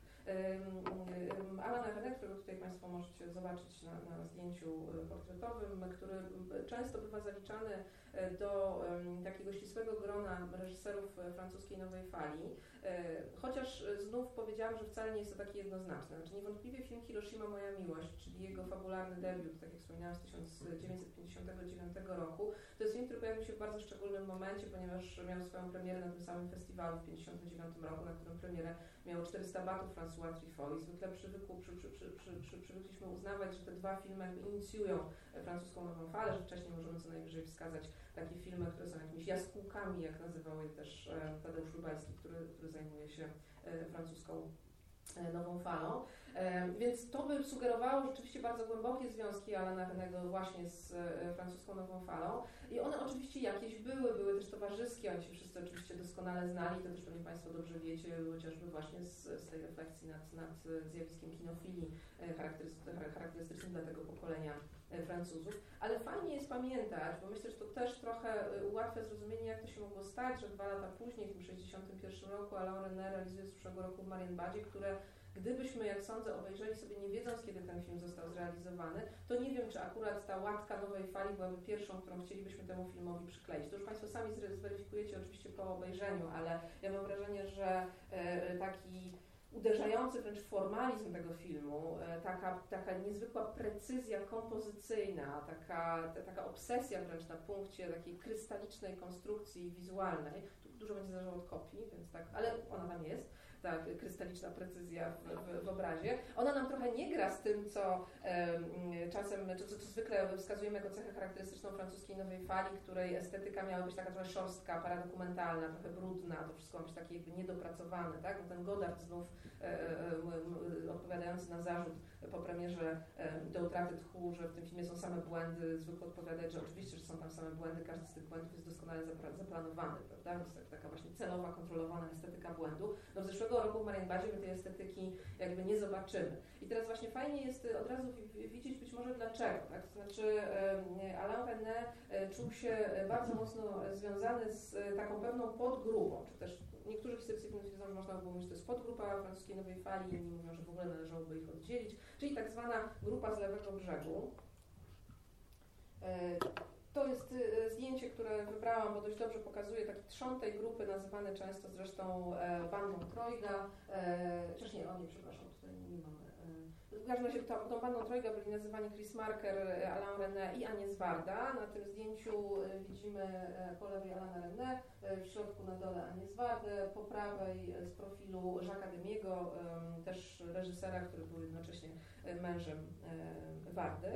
E, Alana René, którego tutaj Państwo możecie zobaczyć na, na zdjęciu portretowym, który często bywa zaliczany do takiego ścisłego grona reżyserów francuskiej nowej fali, chociaż znów powiedziałam, że wcale nie jest to takie jednoznaczne. Znaczy niewątpliwie film Hiroshima Moja miłość, czyli jego fabularny debiut, tak jak wspominałam, z tysiąc dziewięćset pięćdziesiątego dziewiątego roku, to jest film, który pojawił się w bardzo szczególnym momencie, ponieważ miał swoją premierę na tym samym festiwalu w tysiąc dziewięćset pięćdziesiątym dziewiątym roku, na którym premierę miało czterysta batów François Truffaut i zwykle przywykł, przy, przy, przy, przy, przy, przywykliśmy uznawać, że te dwa filmy jakby inicjują francuską nową falę, że wcześniej możemy co najwyżej wskazać takie filmy, które są jakimiś jaskółkami, jak nazywał je też e, Tadeusz Lubelski, który, który zajmuje się e, francuską e, nową falą. E, więc to by sugerowało rzeczywiście bardzo głębokie związki Alana Reného właśnie z e, francuską nową falą. I one oczywiście jakieś były, były też towarzyskie, oni się wszyscy oczywiście doskonale znali, to też pewnie Państwo dobrze wiecie, chociażby właśnie z, z tej refleksji nad, nad zjawiskiem kinofilii e, charakterystycznym dla tego pokolenia e, Francuzów. Ale fajnie jest pamiętać, bo myślę, że to też trochę ułatwia zrozumienie, jak to się mogło stać, że dwa lata później, w tym sześćdziesiątym pierwszym roku, Alain René realizuje z zeszłego roku w Marienbadzie, które gdybyśmy, jak sądzę, obejrzeli sobie nie wiedząc, kiedy ten film został zrealizowany, to nie wiem, czy akurat ta łatka nowej fali byłaby pierwszą, którą chcielibyśmy temu filmowi przykleić. To już Państwo sami zweryfikujecie oczywiście po obejrzeniu, ale ja mam wrażenie, że e, taki uderzający wręcz formalizm tego filmu, e, taka, taka niezwykła precyzja kompozycyjna, taka, ta, taka obsesja wręcz na punkcie takiej krystalicznej konstrukcji wizualnej, tu dużo będzie zależało od kopii, więc tak, ale ona tam jest, ta krystaliczna precyzja w, w, w obrazie. Ona nam trochę nie gra z tym, co e, czasem, co, co zwykle wskazujemy jako cechę charakterystyczną francuskiej nowej fali, której estetyka miała być taka trochę szorstka, paradokumentalna, trochę brudna, to wszystko ma być takie jakby niedopracowane, tak? No ten Godard znów e, e, odpowiadający na zarzut po premierze e, do utraty tchu, że w tym filmie są same błędy, zwykle odpowiadać, że oczywiście, że są tam same błędy, każdy z tych błędów jest doskonale zapra- zaplanowany, prawda? To jest taka właśnie celowa, kontrolowana estetyka błędu. No w zeszłego roku w Marienbadzie my tej estetyki jakby nie zobaczymy. I teraz właśnie fajnie jest od razu widzieć być może dlaczego, tak? To znaczy Alain René czuł się bardzo mocno związany z taką pewną podgrupą, czy też niektórzy historycy twierdzą, że można by mówić, że to jest podgrupa francuskiej nowej fali, inni mówią, że w ogóle należałoby ich oddzielić, czyli tak zwana grupa z lewego brzegu. To jest zdjęcie, które wybrałam, bo dość dobrze pokazuje taki trzon tej grupy, nazywany często zresztą e, bandą Trojga. E, Chociaż nie, o nie, przepraszam, tutaj nie mamy. E, w każdym razie tą, tą bandą Trojga byli nazywani Chris Marker, Alain René i Agnès Varda. Na tym zdjęciu e, widzimy e, po lewej Alaina René, e, w środku na dole Agnès Vardę, po prawej e, z profilu Jacques'a Demiego, e, też reżysera, który był jednocześnie e, mężem e, Vardy.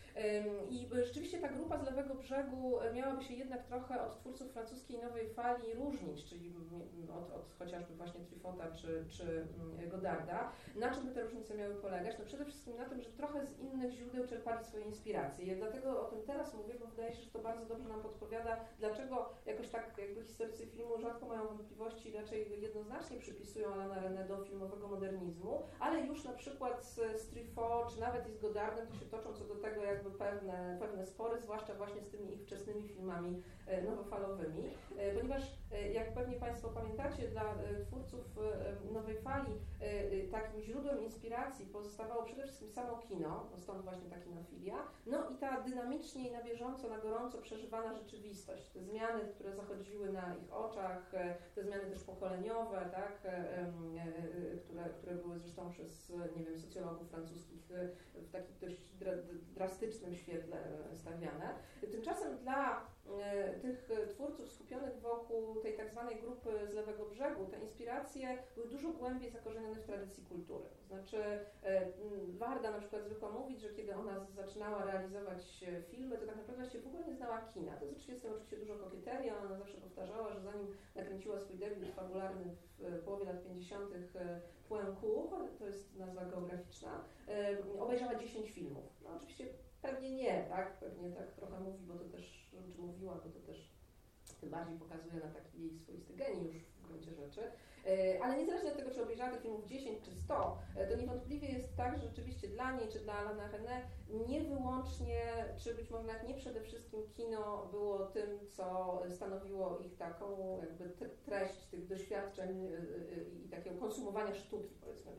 I rzeczywiście ta grupa z lewego brzegu miałaby się jednak trochę od twórców francuskiej nowej fali różnić, czyli od, od chociażby właśnie Truffauta czy, czy Godarda. Na czym by te różnice miały polegać? No przede wszystkim na tym, że trochę z innych źródeł czerpali swoje inspiracje. Ja dlatego o tym teraz mówię, bo wydaje się, że to bardzo dobrze nam podpowiada, dlaczego jakoś tak jakby historycy filmu rzadko mają wątpliwości, raczej jednoznacznie przypisują Alaina René do filmowego modernizmu, ale już na przykład z, z Truffaut czy nawet i z Godardem to się toczą co do tego jakby Pewne, pewne spory, zwłaszcza właśnie z tymi ich wczesnymi filmami e, nowofalowymi, e, ponieważ e, jak pewnie Państwo pamiętacie, dla e, twórców e, nowej fali e, takim źródłem inspiracji pozostawało przede wszystkim samo kino, no stąd właśnie ta kinofilia, no i ta dynamicznie i na bieżąco, na gorąco przeżywana rzeczywistość, te zmiany, które zachodziły na ich oczach, e, te zmiany też pokoleniowe, tak, e, e, które, które były zresztą przez, nie wiem, socjologów francuskich e, w takich dość dra, drastycznym świetle stawiane. Tymczasem dla e, tych twórców skupionych wokół tej tak zwanej grupy z lewego brzegu te inspiracje były dużo głębiej zakorzenione w tradycji kultury. To znaczy e, Varda na przykład zwykła mówić, że kiedy ona zaczynała realizować filmy, to tak naprawdę właściwie w ogóle nie znała kina. To oczywiście jest oczywiście dużo kokieterii, ona zawsze powtarzała, że zanim nakręciła swój debiut fabularny w połowie lat pięćdziesiątych Poincourt, to jest nazwa geograficzna, e, obejrzała dziesięć filmów. No oczywiście pewnie nie, tak? Pewnie tak trochę mówi, bo to też, czy mówiła, bo to też tym bardziej pokazuje na taki jej swoisty geniusz w gruncie rzeczy. Ale niezależnie od tego, czy obejrzała tych filmów dziesięć czy sto, to niewątpliwie jest tak, że rzeczywiście dla niej czy dla Alaina René nie wyłącznie, czy być może nawet nie przede wszystkim kino było tym, co stanowiło ich taką jakby treść tych doświadczeń i takiego konsumowania sztuki, powiedzmy tak.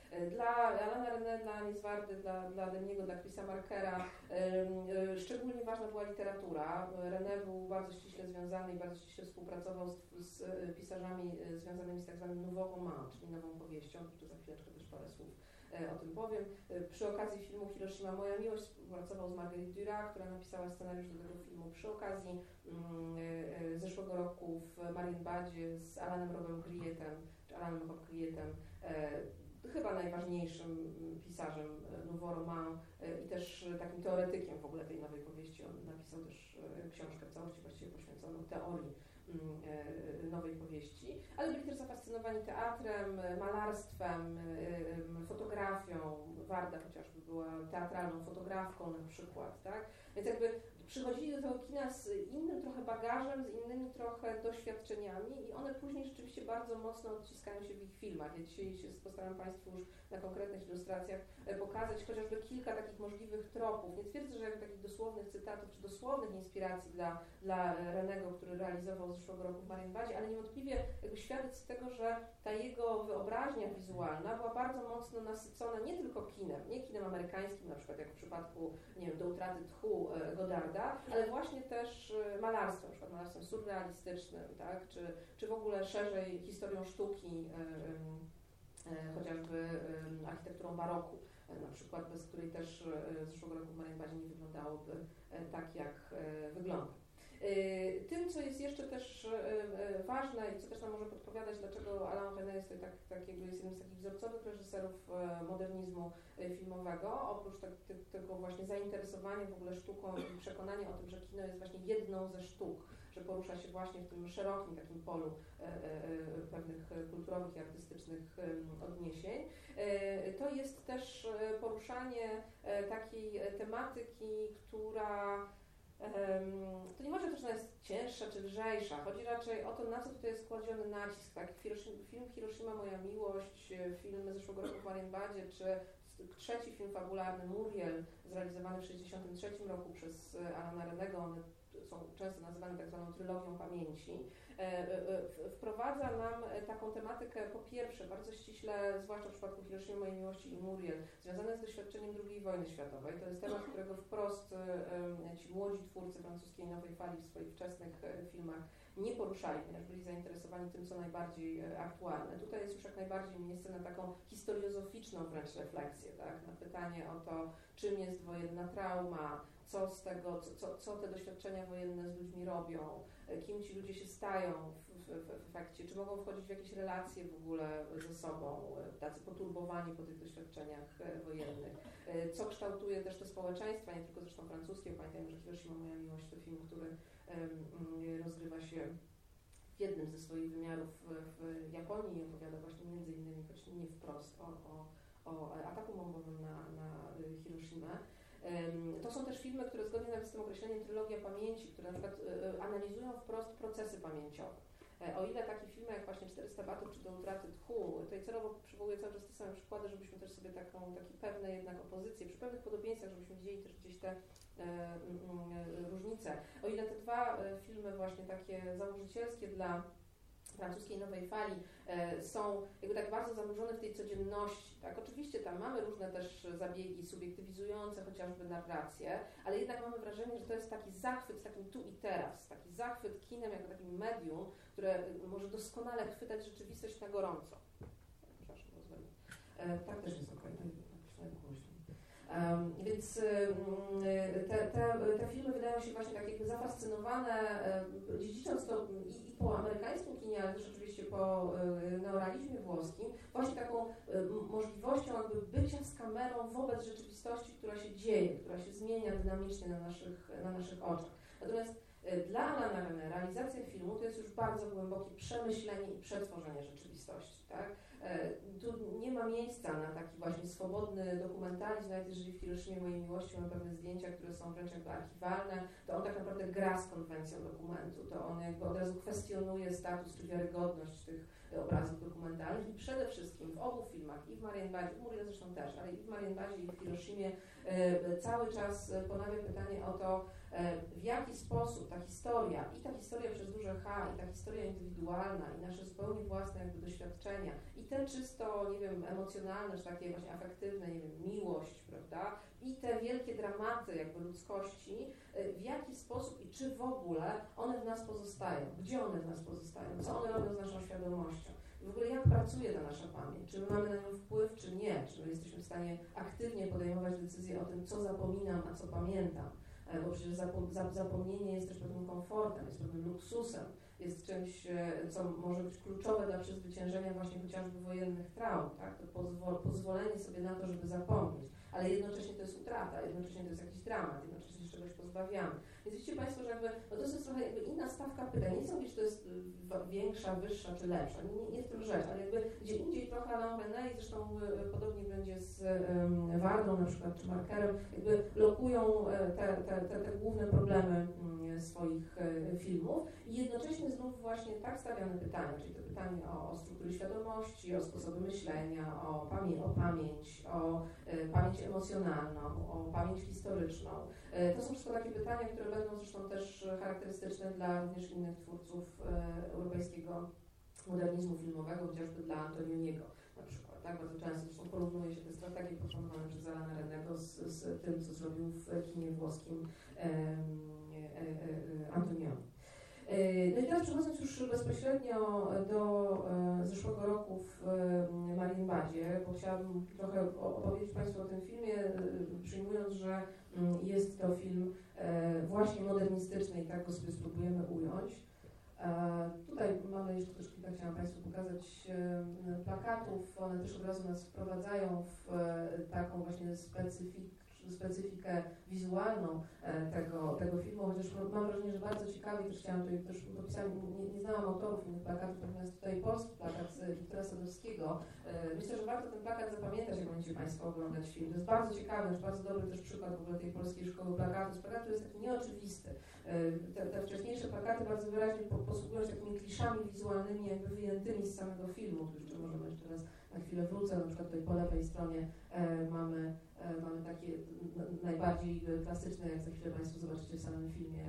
Dla Alana René, dla Niswardy, dla, dla Deniego, dla Chrisa Markera szczególnie ważna była literatura. René był bardzo ściśle związany i bardzo ściśle współpracował z, z pisarzami związanymi z tak zwanym nouveau roman, czyli nową powieścią, tu za chwileczkę też parę słów o tym powiem. Przy okazji filmu Hiroshima Moja miłość współpracował z Marguerite Duras, która napisała scenariusz do tego filmu. Przy okazji y, y, zeszłego roku w Marienbadzie z Alanem Robem Grietem, czy Alanem Rob Grietem, y, chyba najważniejszym pisarzem nouveau roman y, i też takim teoretykiem w ogóle tej nowej powieści. On napisał też y, książkę w całości właściwie poświęconą teorii nowej powieści, ale byli też zafascynowani teatrem, malarstwem, fotografią. Warda chociażby była teatralną fotografką na przykład, tak? Więc jakby przychodzili do tego kina z innym trochę bagażem, z innymi trochę doświadczeniami i one później rzeczywiście bardzo mocno odciskają się w ich filmach. Ja dzisiaj się postaram Państwu już na konkretnych ilustracjach pokazać chociażby kilka takich możliwych tropów. Nie twierdzę, że jakby takich dosłownych cytatów czy dosłownych inspiracji dla, dla Renego, który realizował zeszłego roku w Marienbadzie, ale niewątpliwie jakby świadectw tego, że ta jego wyobraźnia wizualna była bardzo mocno nasycona nie tylko kinem, nie kinem amerykańskim, na przykład jak w przypadku, nie wiem, Do utraty tchu Goddarda, ale właśnie też malarstwem, na przykład malarstwem surrealistycznym, tak, czy, czy w ogóle szerzej historią sztuki, e, e, chociażby e, architekturą baroku, e, na przykład, bez której też e, zeszłego roku w Marienbadzie nie wyglądałoby e, tak, jak e, wygląda. Tym, co jest jeszcze też ważne i co też nam może podpowiadać, dlaczego Alain René jest, tak, tak jakby jest jednym z takich wzorcowych reżyserów modernizmu filmowego, oprócz tak, tego właśnie zainteresowania w ogóle sztuką i przekonania o tym, że kino jest właśnie jedną ze sztuk, że porusza się właśnie w tym szerokim takim polu pewnych kulturowych i artystycznych odniesień, to jest też poruszanie takiej tematyki, która to nie chodzi o to, że ona jest cięższa czy lżejsza, chodzi raczej o to, na co tutaj jest kładziony nacisk. Tak? Film Hiroshima Moja miłość, film z zeszłego roku w Marienbadzie, czy trzeci film fabularny Muriel, zrealizowany w tysiąc dziewięćset sześćdziesiątym trzecim roku przez Alana Renego, one są często nazywane tak zwaną trylogią pamięci, wprowadza nam taką tematykę po pierwsze bardzo ściśle, zwłaszcza w przypadku Hiroshima Mojej miłości i Muriel, związane z doświadczeniem drugiej wojny światowej. To jest temat, którego wprost ci młodzi twórcy francuskiej nowej fali w swoich wczesnych filmach nie poruszali, ponieważ byli zainteresowani tym, co najbardziej aktualne. Tutaj jest już jak najbardziej miejsce na taką historiozoficzną wręcz refleksję, tak? Na pytanie o to, czym jest wojenna trauma, co z tego, co, co, co te doświadczenia wojenne z ludźmi robią, kim ci ludzie się stają w, w, w efekcie, czy mogą wchodzić w jakieś relacje w ogóle ze sobą, tacy poturbowani po tych doświadczeniach wojennych, co kształtuje też te społeczeństwa, nie tylko zresztą francuskie. Pamiętajmy, że Hiroshima Moja miłość to film, który um, rozgrywa się w jednym ze swoich wymiarów w, w Japonii i opowiada właśnie między innymi, choć nie wprost, o, o, o ataku bombowym na, na Hiroshimę. To są też filmy, które zgodnie nawet z tym określeniem trylogia pamięci, które na przykład analizują wprost procesy pamięciowe. O ile takie filmy jak właśnie czterysta batów czy Do utraty tchu, tutaj celowo przywołuję cały czas te same przykłady, żebyśmy też sobie taką, takie pewne jednak opozycje, przy pewnych podobieństwach, żebyśmy widzieli też gdzieś te e, e, różnice. O ile te dwa e, filmy właśnie takie założycielskie dla francuskiej nowej fali e, są jakby tak bardzo zanurzone w tej codzienności. Tak? Oczywiście tam mamy różne też zabiegi subiektywizujące chociażby narrację, ale jednak mamy wrażenie, że to jest taki zachwyt z takim tu i teraz, taki zachwyt kinem jako takim medium, które może doskonale chwytać rzeczywistość na gorąco. Przepraszam, rozumiem. E, tak też jest okej. Um, więc um, te, te, te filmy wydają się właśnie tak jakby zafascynowane, um, dziedzicząc to i, i po amerykańskim kinie, ale też oczywiście po um, neorealizmie włoskim, właśnie taką um, możliwością jakby bycia z kamerą wobec rzeczywistości, która się dzieje, która się zmienia dynamicznie na naszych, na naszych oczach. Natomiast um, dla Alana René realizacja filmu to jest już bardzo głębokie przemyślenie i przetworzenie rzeczywistości. Tak? Tu nie ma miejsca na taki właśnie swobodny dokumentalizm, nawet jeżeli w Hiroshimie Mojej miłości mamy pewne zdjęcia, które są wręcz jakby archiwalne, to on tak naprawdę gra z konwencją dokumentu, to on jakby od razu kwestionuje status czy wiarygodność tych obrazów dokumentalnych i przede wszystkim w obu filmach, i w Marienbadzie, w Muriel zresztą też, ale i w Marienbadzie i w Hiroshimie e, cały czas ponawia pytanie o to, e, w jaki sposób ta historia, i ta historia przez duże H, i ta historia indywidualna, i nasze zupełnie własne jakby doświadczenia, i te czysto, nie wiem, emocjonalne, czy takie właśnie afektywne, nie wiem, miłość, prawda, i te wielkie dramaty jakby ludzkości, w jaki sposób i czy w ogóle one w nas pozostają, gdzie one w nas pozostają, co one robią z naszą świadomością. W ogóle jak pracuje ta nasza pamięć, czy my mamy na nią wpływ, czy nie, czy my jesteśmy w stanie aktywnie podejmować decyzje o tym, co zapominam, a co pamiętam, bo przecież zapomnienie jest też pewnym komfortem, jest pewnym luksusem, jest czymś, co może być kluczowe dla przezwyciężenia właśnie chociażby wojennych traum, tak? To pozwol, pozwolenie sobie na to, żeby zapomnieć, ale jednocześnie to jest utrata, jednocześnie to jest jakiś dramat, jednocześnie się czegoś pozbawiamy. Więc widzicie Państwo, że jakby, no to jest trochę jakby inna stawka pytań. Nie chcę mówić, czy to jest większa, wyższa czy lepsza, nie, nie w tym rzecz, ale jakby gdzie indziej trochę Alain Resnais, zresztą y, podobnie będzie z y, Wardą na przykład, czy Markerem, jakby lokują y, te, te, te, te główne problemy y, swoich y, filmów i jednocześnie znów właśnie tak stawiane pytania, czyli to pytanie o, o struktury świadomości, o sposoby myślenia, o, pamię o pamięć, o y, pamięć emocjonalną, o pamięć historyczną. Y, to są wszystko takie pytania, które będą zresztą też charakterystyczne dla również innych twórców y, europejskiego modernizmu filmowego, chociażby dla Antonioniego na przykład. Tak? Bardzo często zresztą porównuje się te strategie proponowane przez Alana Renego z, z tym, co zrobił w kinie włoskim e, e, e, Antonioni. No i teraz przechodząc już bezpośrednio do e, zeszłego roku w e, Marienbadzie, bo chciałabym trochę opowiedzieć Państwu o tym filmie, e, przyjmując, że m, jest to film e, właśnie modernistyczny i tak go sobie spróbujemy ująć. E, tutaj mamy jeszcze też kilka, chciałam Państwu pokazać e, plakatów, one też od razu nas wprowadzają w e, taką właśnie specyfik, specyfikę wizualną e, tego, tego filmu, chociaż mam wrażenie, że bardzo ciekawie, też chciałam tutaj, też dopisałam, nie, nie znałam autorów innych plakatów, natomiast tutaj polski plakat Wiktora Sadowskiego. E, myślę, że warto ten plakat zapamiętać, jak będziecie Państwo oglądać film. To jest bardzo ciekawy, jest bardzo dobry też przykład w ogóle tej polskiej szkoły plakatu. Z plakatu jest taki nieoczywisty. E, te, te wcześniejsze plakaty bardzo wyraźnie po, posługują się takimi kliszami wizualnymi, jakby wyjętymi z samego filmu, który możemy jeszcze raz na chwilę wrócę, na przykład tutaj po lewej stronie e, mamy, e, mamy takie n- najbardziej klasyczne, jak za chwilę Państwo zobaczycie w samym filmie,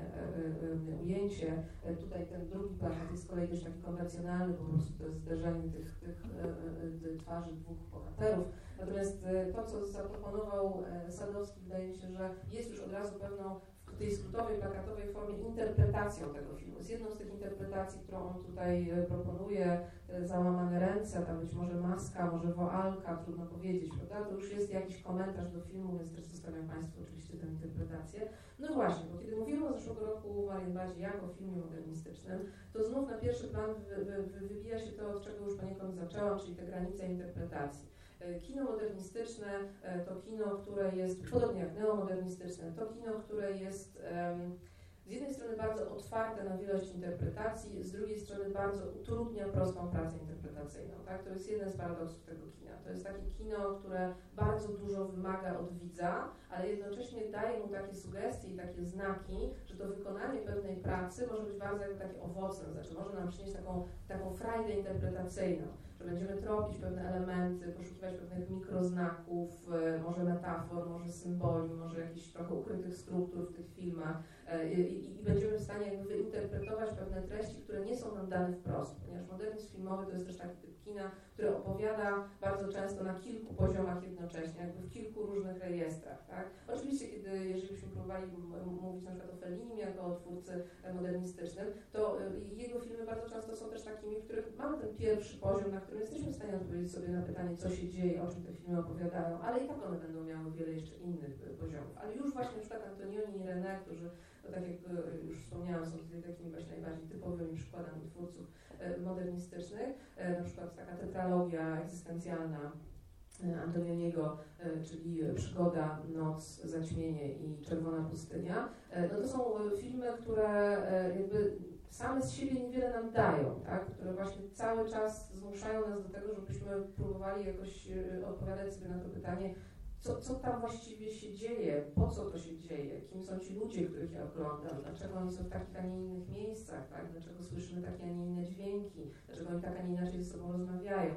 e, e, ujęcie. E, tutaj ten drugi plakat jest z kolei dość taki konwencjonalny, po prostu to jest zderzenie tych, tych e, e, twarzy dwóch bohaterów. Natomiast e, to, co zaproponował e, Sadowski, wydaje mi się, że jest już od razu pewną w tej skrótowej, plakatowej formie interpretacją tego filmu. Z jedną z tych interpretacji, którą on tutaj proponuje, załamane ręce, tam być może maska, może woalka, trudno powiedzieć, prawda? To już jest jakiś komentarz do filmu, więc też zostawiam Państwu oczywiście tę interpretację. No właśnie, bo kiedy mówimy o zeszłego roku w Marienbadzie jako filmie modernistycznym, to znów na pierwszy plan wy, wy, wy, wybija się to, od czego już poniekąd zaczęłam, czyli te granice interpretacji. Kino modernistyczne to kino, które jest, podobnie jak neomodernistyczne, to kino, które jest um, z jednej strony bardzo otwarte na wielość interpretacji, z drugiej strony bardzo utrudnia prostą pracę interpretacyjną. Tak? To jest jeden z paradoksów tego kina. To jest takie kino, które bardzo dużo wymaga od widza, ale jednocześnie daje mu takie sugestie i takie znaki, że to wykonanie pewnej pracy może być bardzo jakby takie owocne, znaczy może nam przynieść taką, taką frajdę interpretacyjną, że będziemy tropić pewne elementy, poszukiwać pewnych mikroznaków, może metafor, może symboli, może jakichś trochę ukrytych struktur w tych filmach i, i, i będziemy w stanie jakby wyinterpretować pewne treści, które nie są nam dane wprost, ponieważ modernizm filmowy to jest też taki typ kina, który opowiada bardzo często na kilku poziomach jednocześnie, jakby w kilku różnych rejestrach. Tak? Oczywiście, kiedy, jeżeli byśmy próbowali m- mówić na przykład o Fellinim jako o twórcy modernistycznym, to y, jego filmy bardzo często są też takimi, w których mamy ten pierwszy poziom, na którym jesteśmy w stanie odpowiedzieć sobie na pytanie, co się dzieje, o czym te filmy opowiadają, ale i tak one będą miały wiele jeszcze innych y, poziomów. Ale już właśnie na przykład Antonioni i René, którzy, no tak jak y, już wspomniałam, są tutaj takimi właśnie najbardziej typowymi przykładami twórców y, modernistycznych, y, na przykład taka tetralogia egzystencjalna Antonioniego, czyli Przygoda, Noc, Zaćmienie i Czerwona Pustynia. No to są filmy, które jakby same z siebie niewiele nam dają, tak? Które właśnie cały czas zmuszają nas do tego, żebyśmy próbowali jakoś odpowiadać sobie na to pytanie, co, co tam właściwie się dzieje, po co to się dzieje, kim są ci ludzie, których ja oglądam, dlaczego oni są w takich, a nie innych miejscach, tak? Dlaczego słyszymy takie, a nie inne dźwięki, dlaczego oni tak, a nie inaczej ze sobą rozmawiają.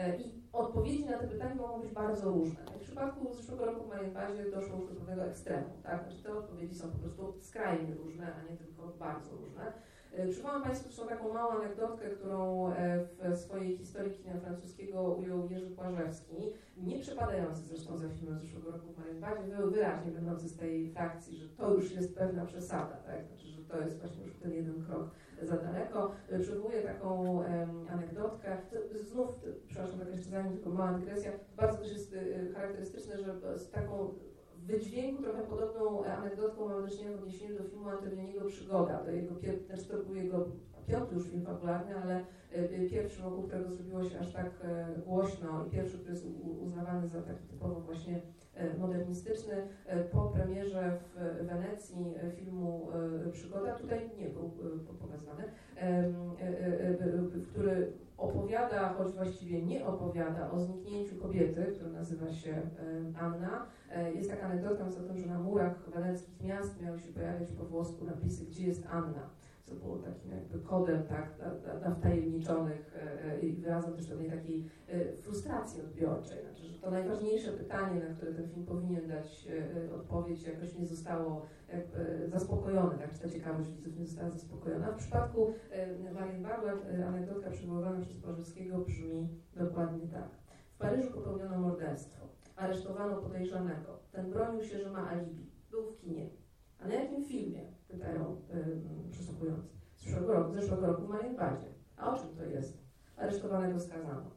I odpowiedzi na te pytania mogą być bardzo różne. W przypadku zeszłego roku w Marienbadzie doszło już do pewnego ekstremu. Tak? Znaczy te odpowiedzi są po prostu skrajnie różne, a nie tylko bardzo różne. Przywołam Państwu zresztą taką małą anegdotkę, którą w swojej historii kina francuskiego ujął Jerzy Płażewski, nie przepadający zresztą za filmem z zeszłego roku w Marienbadzie, wyraźnie będący z tej frakcji, że to już jest pewna przesada, tak? Znaczy, że to jest właśnie już ten jeden krok za daleko. Przywołuję taką um, anegdotkę, znów, przepraszam, tak jeszcze zanim tylko mała dygresja, bardzo też jest y, charakterystyczne, że z taką wydźwięku trochę podobną anegdotką mamy do czynienia w odniesieniu do filmu Antonioniego Przygoda. To, jego pier- znaczy to był jego piąty już film fabularny, ale y, pierwszy, wokół którego zrobiło się aż tak y, głośno i pierwszy, który jest u, uznawany za taki typowo właśnie y, modernistyczny. Y, po premierze w Wenecji y, filmu y, Przygoda, tutaj nie był y, pokazany, y, y, y, y, który opowiada, choć właściwie nie opowiada o zniknięciu kobiety, która nazywa się y, Anna. Jest taka anegdotka o tym, że na murach weneckich miast miały się pojawiać po włosku napisy, gdzie jest Anna, co było takim jakby kodem tak, dla, dla wtajemniczonych e, i wyrazem też pewnej takiej e, frustracji odbiorczej. Znaczy, że to najważniejsze pytanie, na które ten film powinien dać e, odpowiedź, jakoś nie zostało jakby zaspokojone, tak, czy ta ciekawość widzów nie została zaspokojona. W przypadku e, Marienbadu e, anegdotka przywoływana przez Płażewskiego brzmi dokładnie tak. W Paryżu popełniono morderstwo. Aresztowano podejrzanego. Ten bronił się, że ma alibi. Był w kinie. A na jakim filmie? Pytają yy, przysłuchujący. Z zeszłego roku, zeszłego roku w Marienbadzie. A o czym to jest? Aresztowanego skazano.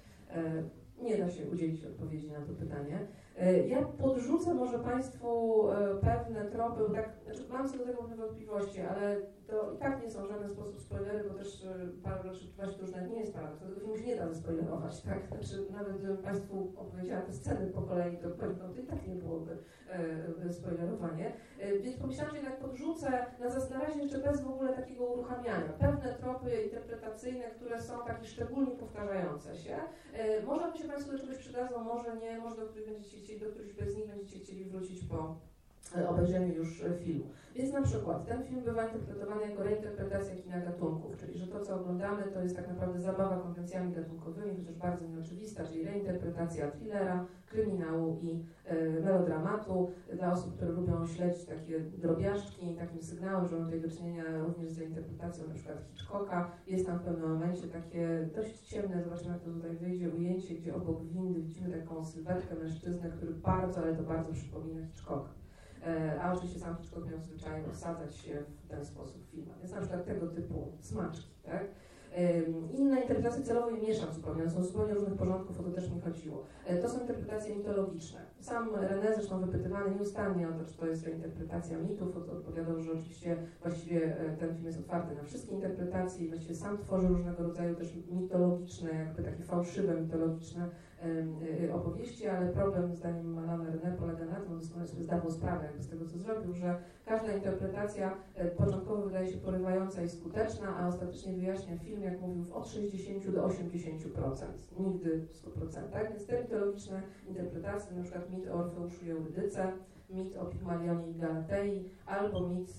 Yy, nie da się udzielić odpowiedzi na to pytanie. Yy, ja podrzucę może Państwu yy, pewne tropy, bo tak, znaczy mam co do tego pewne wątpliwości, ale to i tak nie są w żaden sposób spoilery, bo też yy, paragraf to już nawet nie jest paragraf, tego filmu się nie da zaspoilerować, tak? Znaczy nawet gdybym Państwu opowiedziała te sceny po kolei, to pewno to i tak nie byłoby yy, spoilerowanie. Yy, więc pomyślałam, że jednak podrzucę na, na razie jeszcze bez w ogóle takiego uruchamiania. Pewne tropy interpretacyjne, które są takie szczególnie powtarzające się. Yy, może one się Państwu do czegoś przydadzą, może nie, może do których będziecie chcieli, do których bez nich będziecie chcieli wrócić po obejrzeniu już filmu. Więc na przykład ten film bywa interpretowany jako reinterpretacja kina gatunków, czyli że to, co oglądamy, to jest tak naprawdę zabawa konwencjami gatunkowymi, chociaż bardzo nieoczywista, czyli reinterpretacja thrillera, kryminału i e, melodramatu. Dla osób, które lubią śledzić takie drobiażdżki, takim sygnałem, że mamy tutaj do czynienia również z reinterpretacją na przykład Hitchcocka. Jest tam w pewnym momencie takie dość ciemne, zobaczymy jak to tutaj wyjdzie, ujęcie, gdzie obok windy widzimy taką sylwetkę mężczyznę, który bardzo, ale to bardzo przypomina Hitchcocka. A oczywiście sam Hitchcock miał zwyczaj osadzać się w ten sposób w filmach. Jest na przykład tego typu smaczki, tak? Inne interpretacje celowo je mieszam zupełnie, one są zupełnie różnych porządków, o to też mi chodziło. To są interpretacje mitologiczne. Sam René zresztą wypytywany nieustannie o to, czy to jest reinterpretacja mitów, odpowiadał, że oczywiście właściwie ten film jest otwarty na wszystkie interpretacje i właściwie sam tworzy różnego rodzaju też mitologiczne, jakby takie fałszywe mitologiczne opowieści, ale problem zdaniem Alana René polega na tym, on doskonale sobie zdawał sprawę jakby z tego, co zrobił, że każda interpretacja początkowo wydaje się porywająca i skuteczna, a ostatecznie wyjaśnia film, jak mówił, od sześćdziesięciu do osiemdziesięciu procent, nigdy w stu procentach. Więc te mitologiczne interpretacje, na przykład mit o Orfeuszu i Eurydyce, mit o Pigmalionie i Galatei, albo mit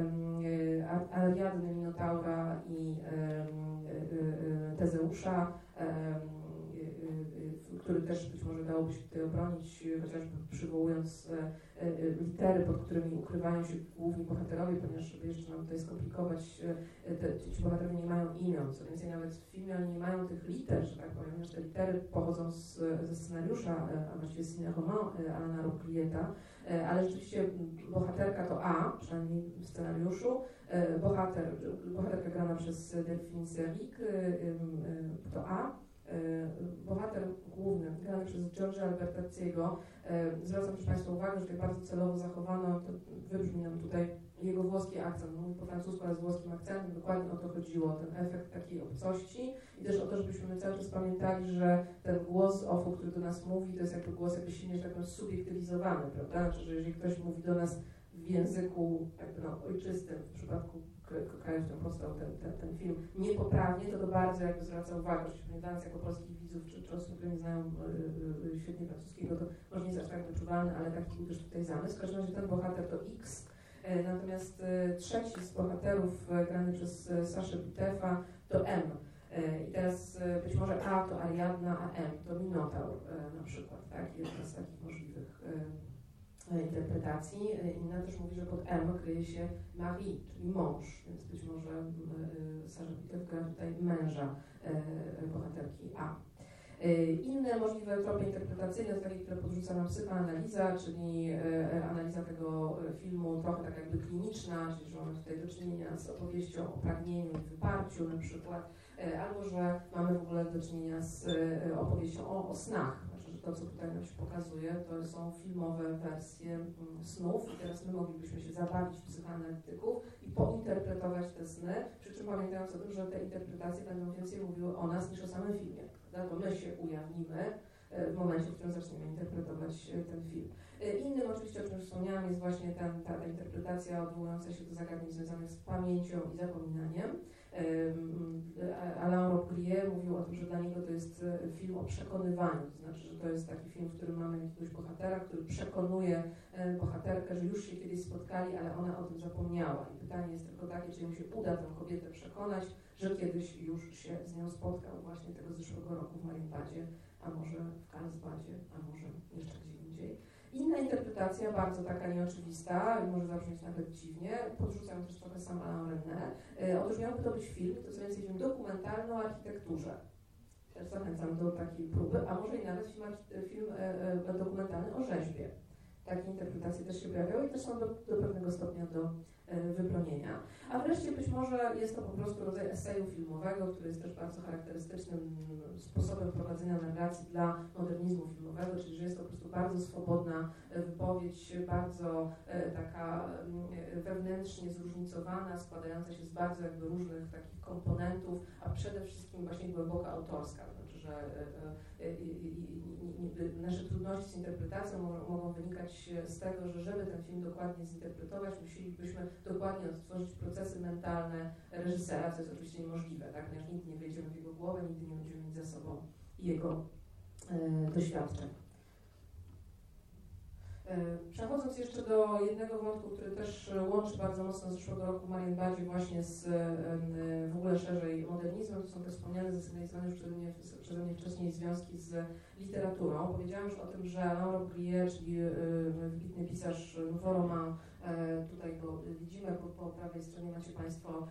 e, Ariadny, Minotaura i e, e, Tezeusza, e, który też być może dałoby się tutaj obronić, chociażby przywołując e, e, litery, pod którymi ukrywają się główni bohaterowie, ponieważ żeby jeszcze nam tutaj skomplikować, e, te, ci bohaterowie nie mają imion, co więcej nawet w filmie oni nie mają tych liter, że tak powiem, że te litery pochodzą z, ze scenariusza, e, a właściwie z Cine Roman e, Alana Roublieta, e, ale rzeczywiście bohaterka to A, przynajmniej w scenariuszu, e, bohater, bohaterka grana przez Delphine Seyrig e, e, to A, bohater główny, grany przez George'a Albertazziego. Zwracam też Państwu uwagę, że tutaj bardzo celowo zachowano, to wybrzmi nam tutaj jego włoski akcent, mówi po francusku, ale z włoskim akcentem, dokładnie o to chodziło, ten efekt takiej obcości i też o to, żebyśmy cały czas pamiętali, że ten głos offu, który do nas mówi, to jest jakby głos jakby silnie, że tak powiem, subiektywizowany, prawda? Znaczy, że jeżeli ktoś mówi do nas w języku jakby no, ojczystym, w przypadku kraju, w którym powstał ten, ten, ten film, niepoprawnie, to to bardzo jakby zwraca uwagę, że dla nas jako polskich widzów, czy, czy osób, które nie znają y, y, świetnie francuskiego, to może nie jest aż tak wyczuwalne, ale taki był też tutaj zamysł. W każdym razie ten bohater to X, y, natomiast y, trzeci z bohaterów y, grany przez y, Saszę Bitefa to M. Y, I teraz y, być może A to Ariadna, a M to Minotaur y, na przykład, tak? Jedna z takich możliwych y, interpretacji. Inna też mówi, że pod M kryje się Marie, czyli mąż, więc być może Sasza Bitew gra tutaj męża bohaterki A. Inne możliwe tropy interpretacyjne to takie, które podrzuca nam psychoanaliza, czyli analiza tego filmu trochę tak jakby kliniczna, czyli że mamy tutaj do czynienia z opowieścią o pragnieniu i wyparciu na przykład, albo że mamy w ogóle do czynienia z opowieścią o, o snach. Znaczy, że to, co tutaj nam się pokazuje, to są filmowe wersje snów i teraz my moglibyśmy się zabawić psychoanalityków i pointerpretować te sny, przy czym pamiętając o tym, że te interpretacje będą więcej mówiły o nas niż o samym filmie. To my się ujawnimy w momencie, w którym zaczniemy interpretować ten film. Innym oczywiście, o czym już wspomniałam, jest właśnie ten, ta, ta interpretacja odwołująca się do zagadnień związanych z pamięcią i zapominaniem. Alain Robbe-Grillet mówił o tym, że dla niego to jest film o przekonywaniu, to znaczy, że to jest taki film, w którym mamy jakiegoś bohatera, który przekonuje bohaterkę, że już się kiedyś spotkali, ale ona o tym zapomniała. I pytanie jest tylko takie, czy mu się uda tę kobietę przekonać, że kiedyś już się z nią spotkał, właśnie tego zeszłego roku w Marienbadzie, a może w Karlsbadzie, a może jeszcze gdzie indziej. Inna interpretacja, bardzo taka nieoczywista, może zabrzmieć nawet dziwnie, podrzuca ją też trochę sam Alain Resnais. E, otóż miałby to być film, to co więcej film dokumentalny o architekturze. Też zachęcam do takiej próby, a może i nawet film, film e, e, dokumentalny o rzeźbie. Takie interpretacje też się pojawiały i też są do, do pewnego stopnia do e, wybronienia. A wreszcie być może jest to po prostu rodzaj eseju filmowego, który jest też bardzo charakterystycznym sposobem prowadzenia narracji dla modernizmu filmowego, czyli że jest to po prostu bardzo swobodna wypowiedź, bardzo e, taka e, wewnętrznie zróżnicowana, składająca się z bardzo jakby różnych takich komponentów, a przede wszystkim właśnie głęboka autorska. Znaczy, że e, e, e, nasze trudności z interpretacją mogą, mogą wynikać z tego, że żeby ten film dokładnie zinterpretować, musielibyśmy dokładnie odtworzyć procesy mentalne reżysera, co jest oczywiście niemożliwe, tak? Ponieważ nigdy nie wejdziemy w jego głowę, nigdy nie będziemy mieć za sobą jego e, doświadczeń. E, przechodząc jeszcze do jednego wątku, który też łączy bardzo mocno z zeszłego roku w Marienbadzie właśnie z e, w ogóle szerzej modernizmem, to są te wspomniane, zasygnalizowane już przeze mnie, przeze mnie wcześniej związki z literaturą. Powiedziałam już o tym, że Alain Robbe-Grillet, czyli e, wybitny pisarz Nouveau Roman, e, tutaj go widzimy, po, po prawej stronie macie Państwo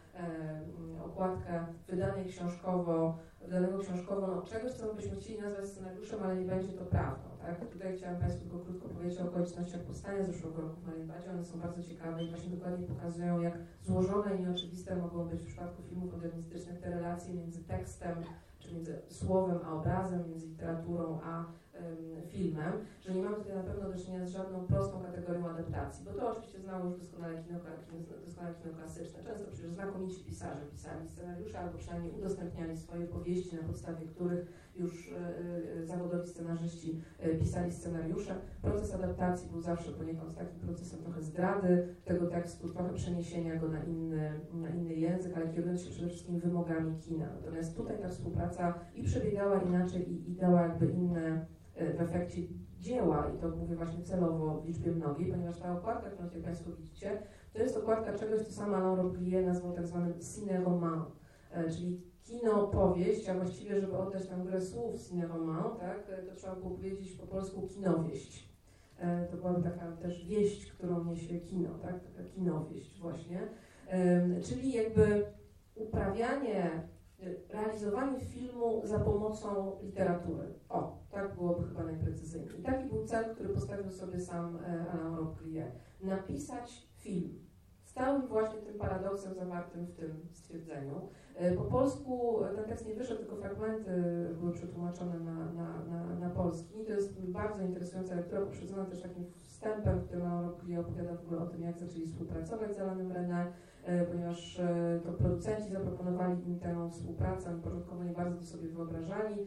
e, okładkę wydanej książkowo, wydanego książkowo, no, czegoś, co byśmy chcieli nazwać scenariuszem, ale nie będzie to prawdą. Tak? Tutaj chciałam Państwu tylko krótko powiedzieć o okolicznościach powstania zeszłego roku w Marienbadzie. One są bardzo ciekawe i właśnie dokładnie pokazują, jak złożone i nieoczywiste mogą być w przypadku filmów modernistycznych te relacje między tekstem, czy między słowem a obrazem, między literaturą a um, filmem, że nie mamy tutaj na pewno do czynienia z żadną prostą kategorią adaptacji, bo to oczywiście znało już doskonale kino, doskonale kino klasyczne. Często przecież znakomici pisarze pisali scenariusze albo przynajmniej udostępniali swoje powieści, na podstawie których już e, zawodowi scenarzyści e, pisali scenariusze. Proces adaptacji był zawsze poniekąd takim procesem trochę zdrady tego tekstu, trochę przeniesienia go na inny, na inny język, ale kierując się przede wszystkim wymogami kina. Natomiast tutaj ta współpraca i przebiegała inaczej i, i dała jakby inne e, w efekcie dzieła, i to mówię właśnie celowo w liczbie mnogiej, ponieważ ta okładka, którą tutaj Państwo widzicie, to jest okładka czegoś, co sam Alain Robbe-Grillet nazwał tak zwanym ciné-roman, e, czyli kino, powieść, a właściwie, żeby oddać tam grę słów ciné-roman, tak, to trzeba było powiedzieć po polsku kinowieść. E, to byłaby taka też wieść, którą niesie kino, tak, taka kinowieść właśnie. E, czyli jakby uprawianie, realizowanie filmu za pomocą literatury. O, tak byłoby chyba najprecyzyjniej. I taki był cel, który postawił sobie sam e, Alain Robbe-Grillet. Napisać film. Z całym właśnie tym paradoksem zawartym w tym stwierdzeniu. Po polsku ten tekst nie wyszedł, tylko fragmenty były przetłumaczone na, na, na, na polski. To jest bardzo interesująca lektura, poprzedzona też takim wstępem, w którym Alain Robbe-Grillet opowiada w ogóle o tym, jak zaczęli współpracować z Alainem Resnais, ponieważ to producenci zaproponowali im tę współpracę, początkowo nie bardzo to sobie wyobrażali.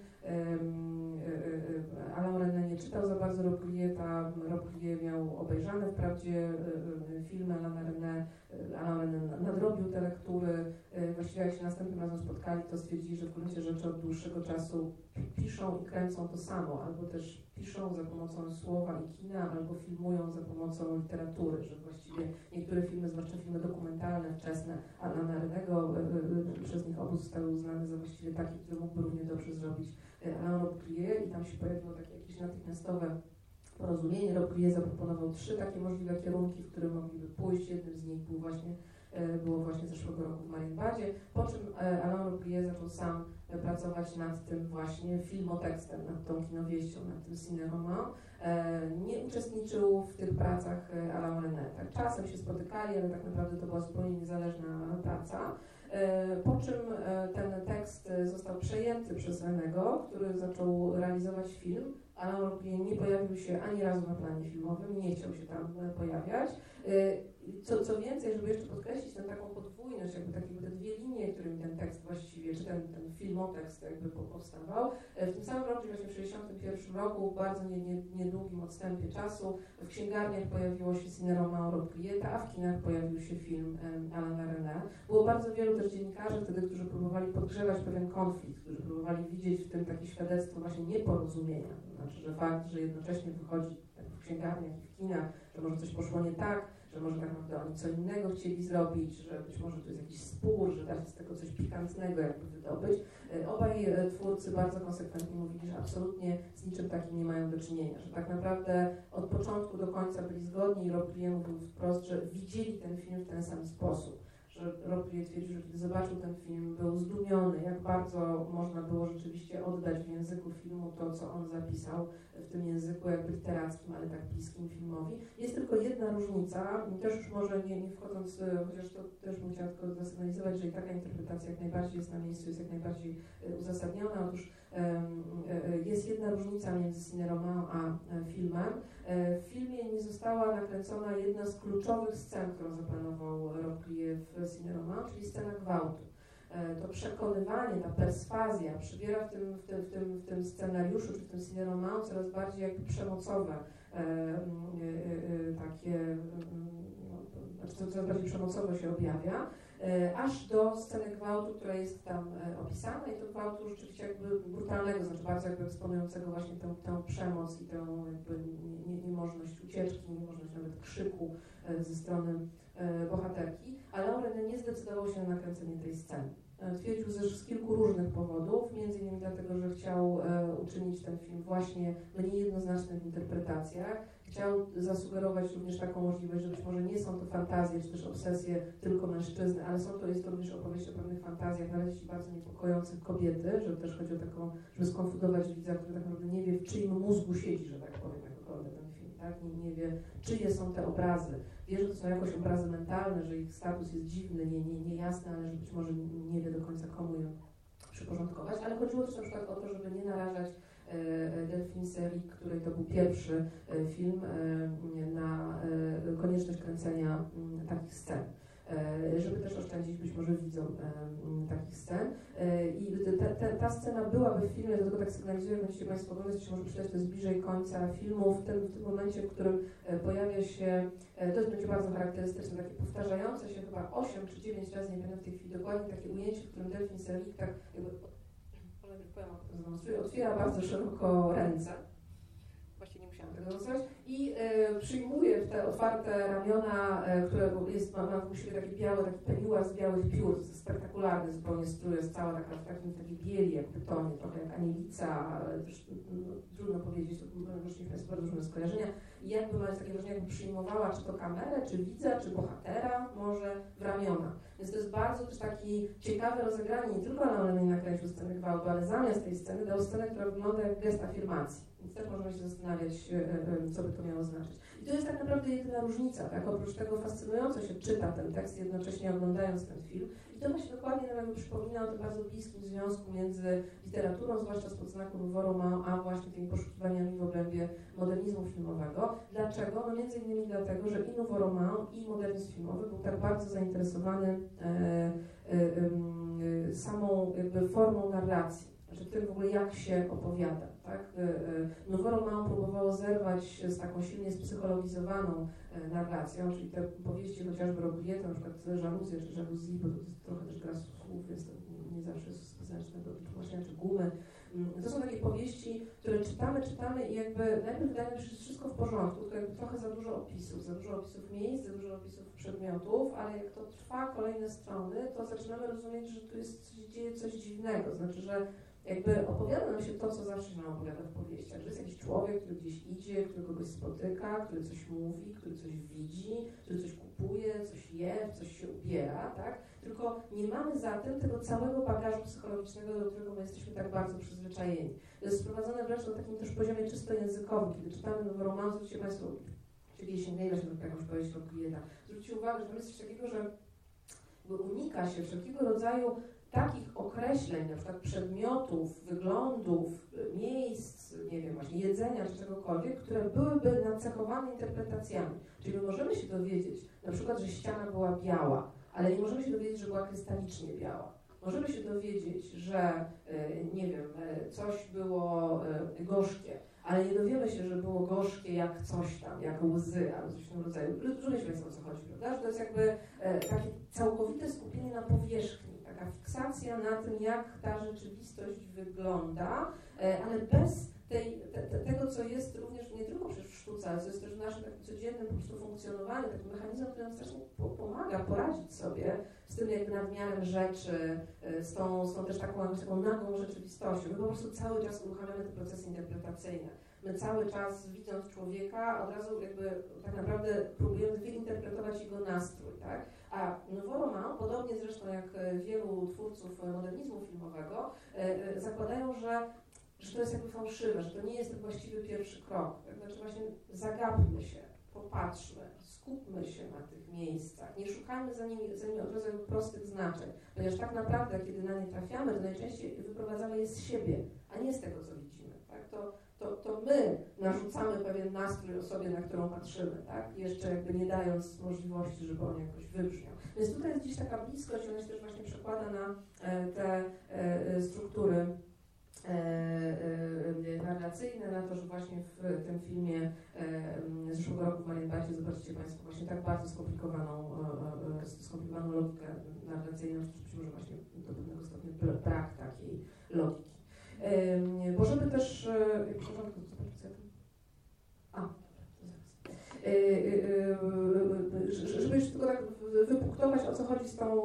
Alain Resnais nie czytał za bardzo Robbe-Grilleta, Robbe-Grillet miał obejrzane wprawdzie filmy Alaina Resnais, Alain Resnais nadrobił te lektury. Właściwie jak się następnym razem spotkali, to stwierdzili, że w gruncie rzeczy od dłuższego czasu piszą i kręcą to samo, albo też piszą za pomocą słowa i kina, albo filmują za pomocą literatury, że właściwie niektóre filmy, zwłaszcza filmy dokumentalne, wczesne Alaina Resnais'ego, przez nich obu zostały uznane za właściwie takie, które mógłby równie dobrze zrobić Alain Robbe-Grillet, i tam się pojawiło takie jakieś natychmiastowe porozumienie. Robrier zaproponował trzy takie możliwe kierunki, w które mogliby pójść. Jednym z nich był właśnie, było właśnie zeszłego roku w Marienbadzie, po czym Alain Robrier zaczął sam pracować nad tym właśnie filmotekstem, nad tą kinowieścią, nad tym ciné-roman. Nie uczestniczył w tych pracach Alain Resnais. Tak, czasem się spotykali, ale tak naprawdę to była zupełnie niezależna praca. Po czym ten tekst został przejęty przez Renego, który zaczął realizować film. Alain Robrier nie pojawił się ani razu na planie filmowym, nie chciał się tam pojawiać. Co, co więcej, żeby jeszcze podkreślić tę taką podwójność, jakby takie te dwie linie, którymi ten tekst właściwie, czy ten, ten filmotekst jakby powstawał, w tym samym roku, właśnie w sześćdziesiątym pierwszym roku, w bardzo nie, nie, niedługim odstępie czasu, w księgarniach pojawiło się ciné-roman Robrieta, a w kinach pojawił się film um, Alaina Resnais. Było bardzo wielu też dziennikarzy wtedy, którzy próbowali podgrzewać pewien konflikt, którzy próbowali widzieć w tym takie świadectwo właśnie nieporozumienia. To znaczy, że fakt, że jednocześnie wychodzi tak w księgarniach i w kinach, że może coś poszło nie tak, że może tak naprawdę oni co innego chcieli zrobić, że być może to jest jakiś spór, że da się z tego coś pikantnego jakby wydobyć. Obaj twórcy bardzo konsekwentnie mówili, że absolutnie z niczym takim nie mają do czynienia, że tak naprawdę od początku do końca byli zgodni i Robrier mówił wprost, że widzieli ten film w ten sam sposób. Że Robrier twierdził, że kiedy zobaczył ten film, był zdumiony, jak bardzo można było rzeczywiście oddać w języku filmu to, co on zapisał w tym języku jakby literackim, ale tak bliskim filmowi. Jest tylko jedna różnica, też już może nie, nie wchodząc, chociaż to też bym chciała tylko zasygnalizować, że i taka interpretacja jak najbardziej jest na miejscu, jest jak najbardziej uzasadniona. Otóż jest jedna różnica między ciné-roman a filmem. W filmie nie została nakręcona jedna z kluczowych scen, którą zaplanował Robrier w ciné-roman, czyli scena gwałtu. To przekonywanie, ta perswazja przybiera w tym, w tym, w tym, w tym scenariuszu, czy w tym ciné-roman coraz bardziej jakby przemocowe, e, e, e, takie, no, znaczy to coraz bardziej przemocowo się objawia, e, aż do sceny gwałtu, która jest tam e, opisana i to gwałtu rzeczywiście jakby brutalnego, znaczy bardzo jakby eksponującego właśnie tę, tę przemoc i tę jakby nie, nie, niemożność ucieczki, niemożność nawet krzyku e, ze strony e, bohaterki, ale Alain nie zdecydował się na nakręcenie tej sceny. Twierdził też z kilku różnych powodów, między innymi dlatego, że chciał e, uczynić ten film właśnie w niejednoznacznych interpretacjach. Chciał zasugerować również taką możliwość, że być może nie są to fantazje, czy też obsesje tylko mężczyzny, ale są to, jest to również opowieść o pewnych fantazjach, nawet jeśli bardzo niepokojących kobiety, że też chodzi o taką, żeby skonfundować widza, który tak naprawdę nie wie, w czyim mózgu siedzi, że tak powiem, jak ogląda ten film, tak? Nie, nie wie, czyje są te obrazy. Wie, że to są jakoś obrazy mentalne, że ich status jest dziwny, nie, nie, niejasny, ale że być może nie wie do końca, komu ją przyporządkować, ale chodziło też na przykład o to, żeby nie narażać e, Delphine Seyrig, której to był pierwszy e, film, e, na e, konieczność kręcenia m, takich scen. Żeby też oszczędzić być może widzom e, takich scen. E, I te, te, ta scena byłaby w filmie, dlatego tak sygnalizuję, jak będziecie Państwo oglądać, to może przeczytać, to jest bliżej końca filmu, w tym, w tym momencie, w którym e, pojawia się, e, to jest będzie bardzo charakterystyczne, takie powtarzające się chyba osiem czy dziewięć razy, nie pamiętam w tej chwili dokładnie, takie ujęcie, w którym Delphine Seyrig tak jakby, powiem, otwiera bardzo szeroko ręce. Właściwie nie musiałam tego zostać. I e, przyjmuje w te otwarte ramiona, e, które jest, ma, ma u siebie takie białe, taki peniuar z białych piór, to jest spektakularny zupełnie strój, jest cała taka w takim, takiej bieli, jak pytonie, trochę jak anielica, ale też no, trudno powiedzieć, to możliwe Państwo bardzo różne skojarzenia. I jakby ma takie wrażenie, jakby przyjmowała czy to kamerę, czy widza, czy bohatera, może w ramiona. Więc to jest bardzo też taki ciekawe rozegranie, nie tylko Alain nie nakręcił sceny gwałtu, ale zamiast tej sceny dał scenę, która wygląda jak gest afirmacji. Więc też możemy się zastanawiać, co by to miało znaczyć. I to jest tak naprawdę jedyna różnica, tak? Oprócz tego fascynująco się czyta ten tekst, jednocześnie oglądając ten film. I to właśnie dokładnie nam jakby przypomina o tym bardzo bliskim związku między literaturą, zwłaszcza spod znaku Nouveau Roman, a właśnie tymi poszukiwaniami w obrębie modernizmu filmowego. Dlaczego? No między innymi dlatego, że i Nouveau Roman, i modernizm filmowy był tak bardzo zainteresowany e, e, e, samą jakby formą narracji. Znaczy tym w ogóle jak się opowiada, tak? Nouveau Roman próbowało zerwać z taką silnie spsychologizowaną narracją, czyli te powieści chociażby Robrieta, na przykład Żaluzja czy Jalousie, bo to jest trochę też gra słów, więc to nie zawsze jest specjalne do tłumaczenia, czy Gumy. To są takie powieści, które czytamy, czytamy i jakby najpierw wydaje nam się, że jest wszystko w porządku, tylko jakby trochę za dużo opisów, za dużo opisów miejsc, za dużo opisów przedmiotów, ale jak to trwa kolejne strony, to zaczynamy rozumieć, że tu jest, dzieje coś dziwnego, znaczy, że jakby opowiada nam się to, co zawsze się nam opowiada w powieściach, że jest jakiś człowiek, który gdzieś idzie, który kogoś spotyka, który coś mówi, który coś widzi, który coś kupuje, coś je, coś się ubiera, tak? Tylko nie mamy zatem tego całego bagażu psychologicznego, do którego my jesteśmy tak bardzo przyzwyczajeni. To jest sprowadzone wręcz na takim też poziomie czysto językowym. Kiedy czytamy nowy roman, zwróćcie Państwo, czyli sięgnęli właśnie do jakąś powieść Rocklieda, zwróćcie uwagę, że tam jest coś takiego, że unika się wszelkiego rodzaju takich określeń, na przykład przedmiotów, wyglądów, miejsc, nie wiem, właśnie jedzenia czy czegokolwiek, które byłyby nacechowane interpretacjami. Czyli my możemy się dowiedzieć, na przykład, że ściana była biała, ale nie możemy się dowiedzieć, że była krystalicznie biała. Możemy się dowiedzieć, że, nie wiem, coś było gorzkie, ale nie dowiemy się, że było gorzkie jak coś tam, jak łzy, albo coś w tym rodzaju. Rozumiecie Państwo, o co chodzi, prawda? Że to jest jakby takie całkowite skupienie na powierzchni, taka fiksacja na tym, jak ta rzeczywistość wygląda, ale bez tej, te, te, tego, co jest również nie tylko przecież w sztuce, ale co jest też w naszym takim codziennym po prostu funkcjonowaniu, taki mechanizm, który nam strasznie pomaga poradzić sobie z tym jakby nadmiarem rzeczy, z tą, z tą też taką, taką nagłą rzeczywistością. My po prostu cały czas uruchamiamy te procesy interpretacyjne. My cały czas, widząc człowieka, od razu jakby tak naprawdę próbujemy wyinterpretować jego nastrój, tak? A Nouveau Roman, podobnie zresztą jak wielu twórców modernizmu filmowego, zakładają, że że to jest jakby fałszywe, że to nie jest ten właściwy pierwszy krok. Tak? Znaczy właśnie zagapmy się, popatrzmy, skupmy się na tych miejscach, nie szukajmy za nimi, za nimi od razu prostych znaczeń, ponieważ tak naprawdę, kiedy na nie trafiamy, to najczęściej wyprowadzamy je z siebie, a nie z tego, co widzimy. Tak? To, to, to my narzucamy pewien nastrój osobie, na którą patrzymy, tak? Jeszcze jakby nie dając możliwości, żeby on jakoś wybrzmiał. Więc tutaj jest gdzieś taka bliskość, ona się też właśnie przekłada na e, te e, struktury E, e, narracyjne, na to, że właśnie w tym filmie e, z zeszłego roku w Marienbadzie zobaczycie Państwo właśnie tak bardzo skomplikowaną, e, skomplikowaną logikę narracyjną, że być może właśnie do pewnego stopnia brak takiej logiki. E, bo żeby też... E, przepraszam, co A, żeby już tylko tak wypunktować, o co chodzi z tą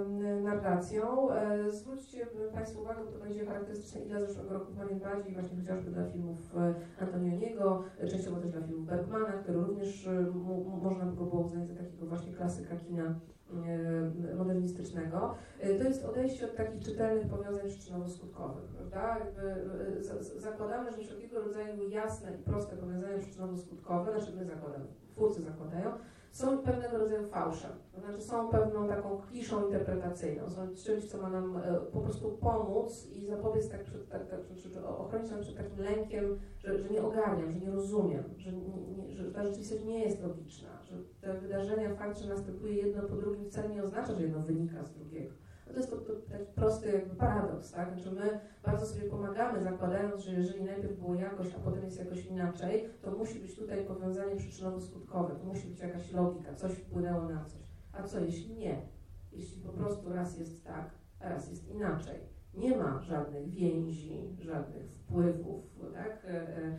narracją, zwróćcie Państwo uwagę, bo to będzie charakterystyczne i dla zeszłego roku w Marienbadzie, i właśnie chociażby dla filmów Antonioniego, częściowo też dla filmów Bergmana, który również można by go było uznać za takiego właśnie klasyka kina modernistycznego. To jest odejście od takich czytelnych powiązań przyczynowo-skutkowych, prawda? Jakby zakładamy, że wszelkiego rodzaju jasne i proste powiązania przyczynowo-skutkowe, znaczy my zakładamy, twórcy zakładają, są pewnego rodzaju fałszem, to znaczy są pewną taką kliszą interpretacyjną, są czymś, co ma nam e, po prostu pomóc i zapobiec, tak, przed, tak, tak, czy, czy ochronić nam przed takim lękiem, że, że nie ogarniam, że nie rozumiem, że, nie, nie, że ta rzeczywistość nie jest logiczna, że te wydarzenia, fakt, że następuje jedno po drugim wcale nie oznacza, że jedno wynika z drugiego. No to jest to, to, taki prosty jakby paradoks, tak? Znaczy my bardzo sobie pomagamy, zakładając, że jeżeli najpierw było jakoś, a potem jest jakoś inaczej, to musi być tutaj powiązanie przyczynowo-skutkowe, to musi być jakaś logika, coś wpłynęło na coś. A co jeśli nie? Jeśli po prostu raz jest tak, a raz jest inaczej. Nie ma żadnych więzi, żadnych wpływów, tak?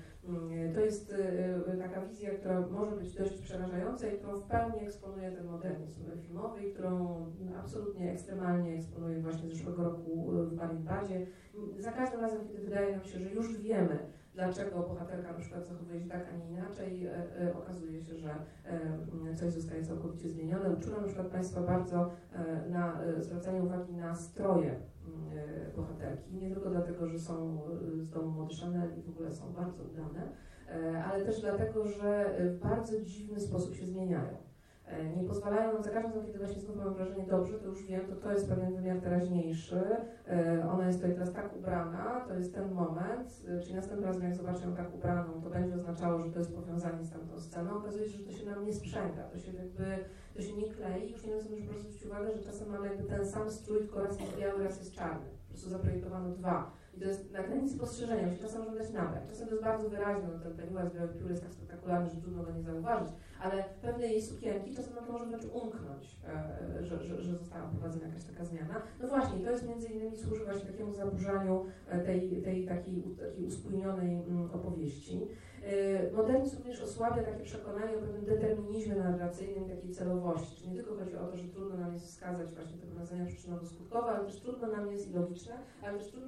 To jest taka wizja, która może być dość przerażająca i którą w pełni eksponuje ten modernizm filmowy i którą absolutnie ekstremalnie eksponuje właśnie zeszłego roku w Marienbadzie. Za każdym razem, kiedy wydaje nam się, że już wiemy, dlaczego bohaterka na przykład zachowuje się tak, a nie inaczej, e, e, okazuje się, że e, coś zostaje całkowicie zmienione. Uczulam na przykład Państwa bardzo e, na e, zwracanie uwagi na stroje e, bohaterki. Nie tylko dlatego, że są z domu mody Chanel i w ogóle są bardzo udane, e, ale też dlatego, że w bardzo dziwny sposób się zmieniają. Nie pozwalają nam, za każdym razem, kiedy właśnie znów mam wrażenie, dobrze, to już wiem, to to jest pewien wymiar teraźniejszy, ona jest tutaj teraz tak ubrana, to jest ten moment, czyli następnym razem, jak zobaczę ją tak ubraną, to będzie oznaczało, że to jest powiązanie z tamtą sceną. Okazuje się, że to się nam nie sprzęga, to się jakby, to się nie klei, już nie wiem, żeby proszę zwrócić uwagę, że czasem mamy jakby ten sam strój, tylko raz jest biały, raz jest czarny, po prostu zaprojektowano dwa. I to jest na granicy spostrzeżenia, się czasem może dać nabrać. Czasem to jest bardzo wyraźne, no ten Pennywise biały piór jest tak spektakularny, że trudno go nie zauważyć, ale pewne jej sukienki czasem nam to może wręcz umknąć, e, że, że, że została wprowadzona jakaś taka zmiana. No właśnie, to jest między innymi służy właśnie takiemu zaburzaniu tej, tej takiej, takiej uspójnionej mm, opowieści. E, modernizm również osłabia takie przekonanie o pewnym determinizmie narracyjnym i takiej celowości. Czyli nie tylko chodzi o to, że trudno nam jest wskazać właśnie te powiązania przyczynowo-skutkowe, ale też trudno nam jest i logiczne, ale też trudno nam jest stwierdzić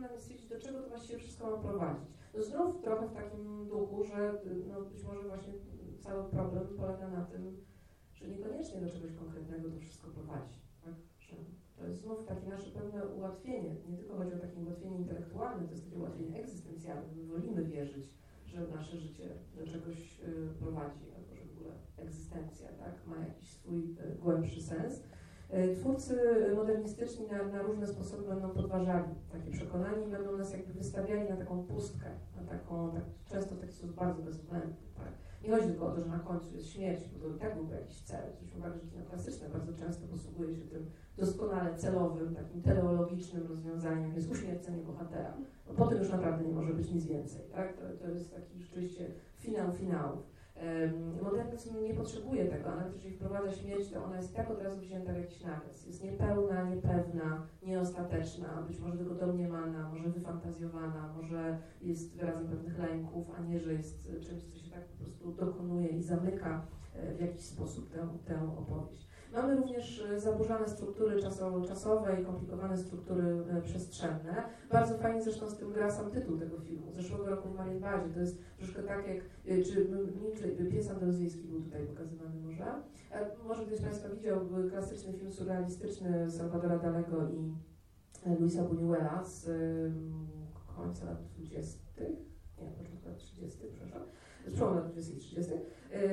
do czego to właściwie wszystko ma prowadzić. No znów trochę w takim duchu, że no być może właśnie cały problem polega na tym, że niekoniecznie do czegoś konkretnego to wszystko prowadzi. Tak? Że to jest znów takie nasze pewne ułatwienie. Nie tylko chodzi o takie ułatwienie intelektualne, to jest takie ułatwienie egzystencjalne. My wolimy wierzyć, że nasze życie do czegoś y, prowadzi, albo że w ogóle egzystencja, tak, ma jakiś swój y, głębszy sens. Y, twórcy modernistyczni na, na różne sposoby będą podważali takie przekonanie i będą nas jakby wystawiali na taką pustkę, na taką, tak, często w taki sposób bardzo bezwzględny. Tak. Nie chodzi tylko o to, że na końcu jest śmierć, bo to i tak byłby jakiś cel. Zwróćmy uwagę, że kino klasyczne bardzo często posługuje się tym doskonale celowym, takim teleologicznym rozwiązaniem, jest uśmiercenie bohatera. No, potem już naprawdę nie może być nic więcej. Tak? To, to jest taki rzeczywiście finał finałów. Um, modernizm nie potrzebuje tego, a nawet jeżeli wprowadza śmierć, to ona jest tak od razu wzięta w jakiś nawias. Jest niepełna, niepewna, nieostateczna, być może tylko domniemana, może wyfantazjowana, może jest wyrazem pewnych lęków, a nie, że jest czymś, co się tak po prostu dokonuje i zamyka w jakiś sposób tę, tę opowieść. Mamy również zaburzone struktury czasowo, czasowe i komplikowane struktury przestrzenne. Bardzo fajnie zresztą z tym gra sam tytuł tego filmu. Zeszłego roku w Marienbadzie. To jest troszkę tak jak, czy, czy pies andaluzyjski był tutaj pokazywany może. Może ktoś z Państwa widział klasyczny film surrealistyczny Salvadora Dalego i Luisa Buñuela z końca lat dwudziestych. Nie, początku lat trzydziestych, przepraszam. Z przełomu lat dwudziestych i trzydziestych.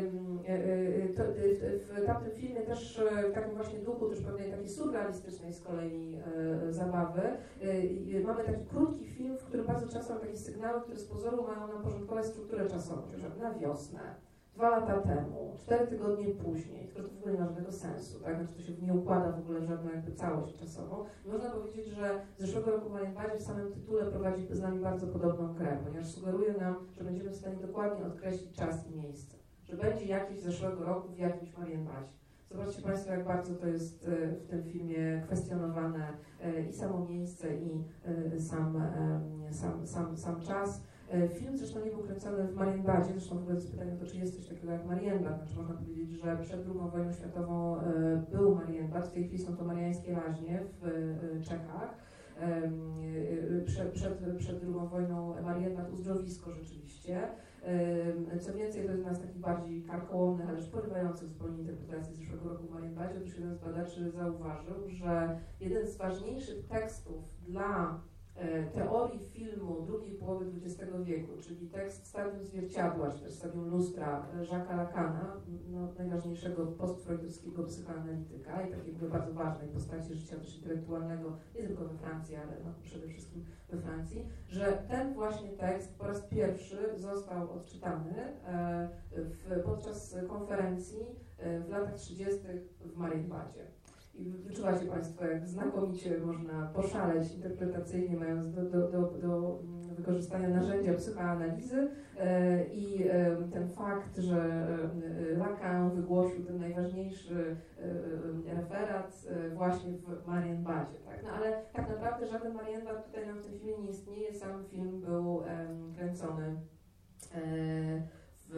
To, w, w tamtym filmie też w takim właśnie duchu też pewnej takiej surrealistycznej z kolei e, zabawy e, mamy taki krótki film, w którym bardzo często mamy takie sygnały, które z pozoru mają nam porządkować strukturę czasową, że na wiosnę, dwa lata temu, cztery tygodnie później, tylko to w ogóle nie ma żadnego sensu, tak? Znaczy to się nie układa w ogóle w żadną jakby całość czasową. I można powiedzieć, że z zeszłego roku w Marienbadzie w samym tytule prowadzi z nami bardzo podobną grę, ponieważ sugeruje nam, że będziemy w stanie dokładnie odkreślić czas i miejsce. Że będzie jakiś z zeszłego roku w jakimś Marienbadzie. Zobaczcie Państwo, jak bardzo to jest w tym filmie kwestionowane i samo miejsce, i sam, sam, sam, sam czas. Film zresztą nie był kręcony w Marienbadzie, zresztą w ogóle jest pytanie o to, czy jest coś takiego jak Marienbad. Znaczy można powiedzieć, że przed drugą wojną światową był Marienbad, w tej chwili są to mariańskie laźnie w Czechach. Przed, przed, przed drugą wojną Marienbad, uzdrowisko rzeczywiście. Co więcej, to jest jedna z takich bardziej karkołomnych, ale porywających zupełnie interpretacji z zeszłego roku w Marienbadzie. Otóż jeden z badaczy zauważył, że jeden z ważniejszych tekstów dla teorii filmu drugiej połowy dwudziestego wieku, czyli tekst Stadium zwierciadła, czy też Stadium lustra Jacques'a Lacana, no, najważniejszego postfreudowskiego psychoanalityka i takiego bardzo ważnej postaci życia też intelektualnego, nie tylko we Francji, ale no, przede wszystkim we Francji, że ten właśnie tekst po raz pierwszy został odczytany e, w, podczas konferencji e, w latach trzydziestych w Marienbadzie. I wyczuwacie Państwo, jak znakomicie można poszaleć interpretacyjnie, mając do, do, do, do wykorzystania narzędzia psychoanalizy e, i e, ten fakt, że e, Lacan wygłosił ten najważniejszy e, referat e, właśnie w Marienbadzie. Tak? No ale tak naprawdę żaden Marienbad tutaj nam w tym filmie nie istnieje, sam film był e, kręcony e, W,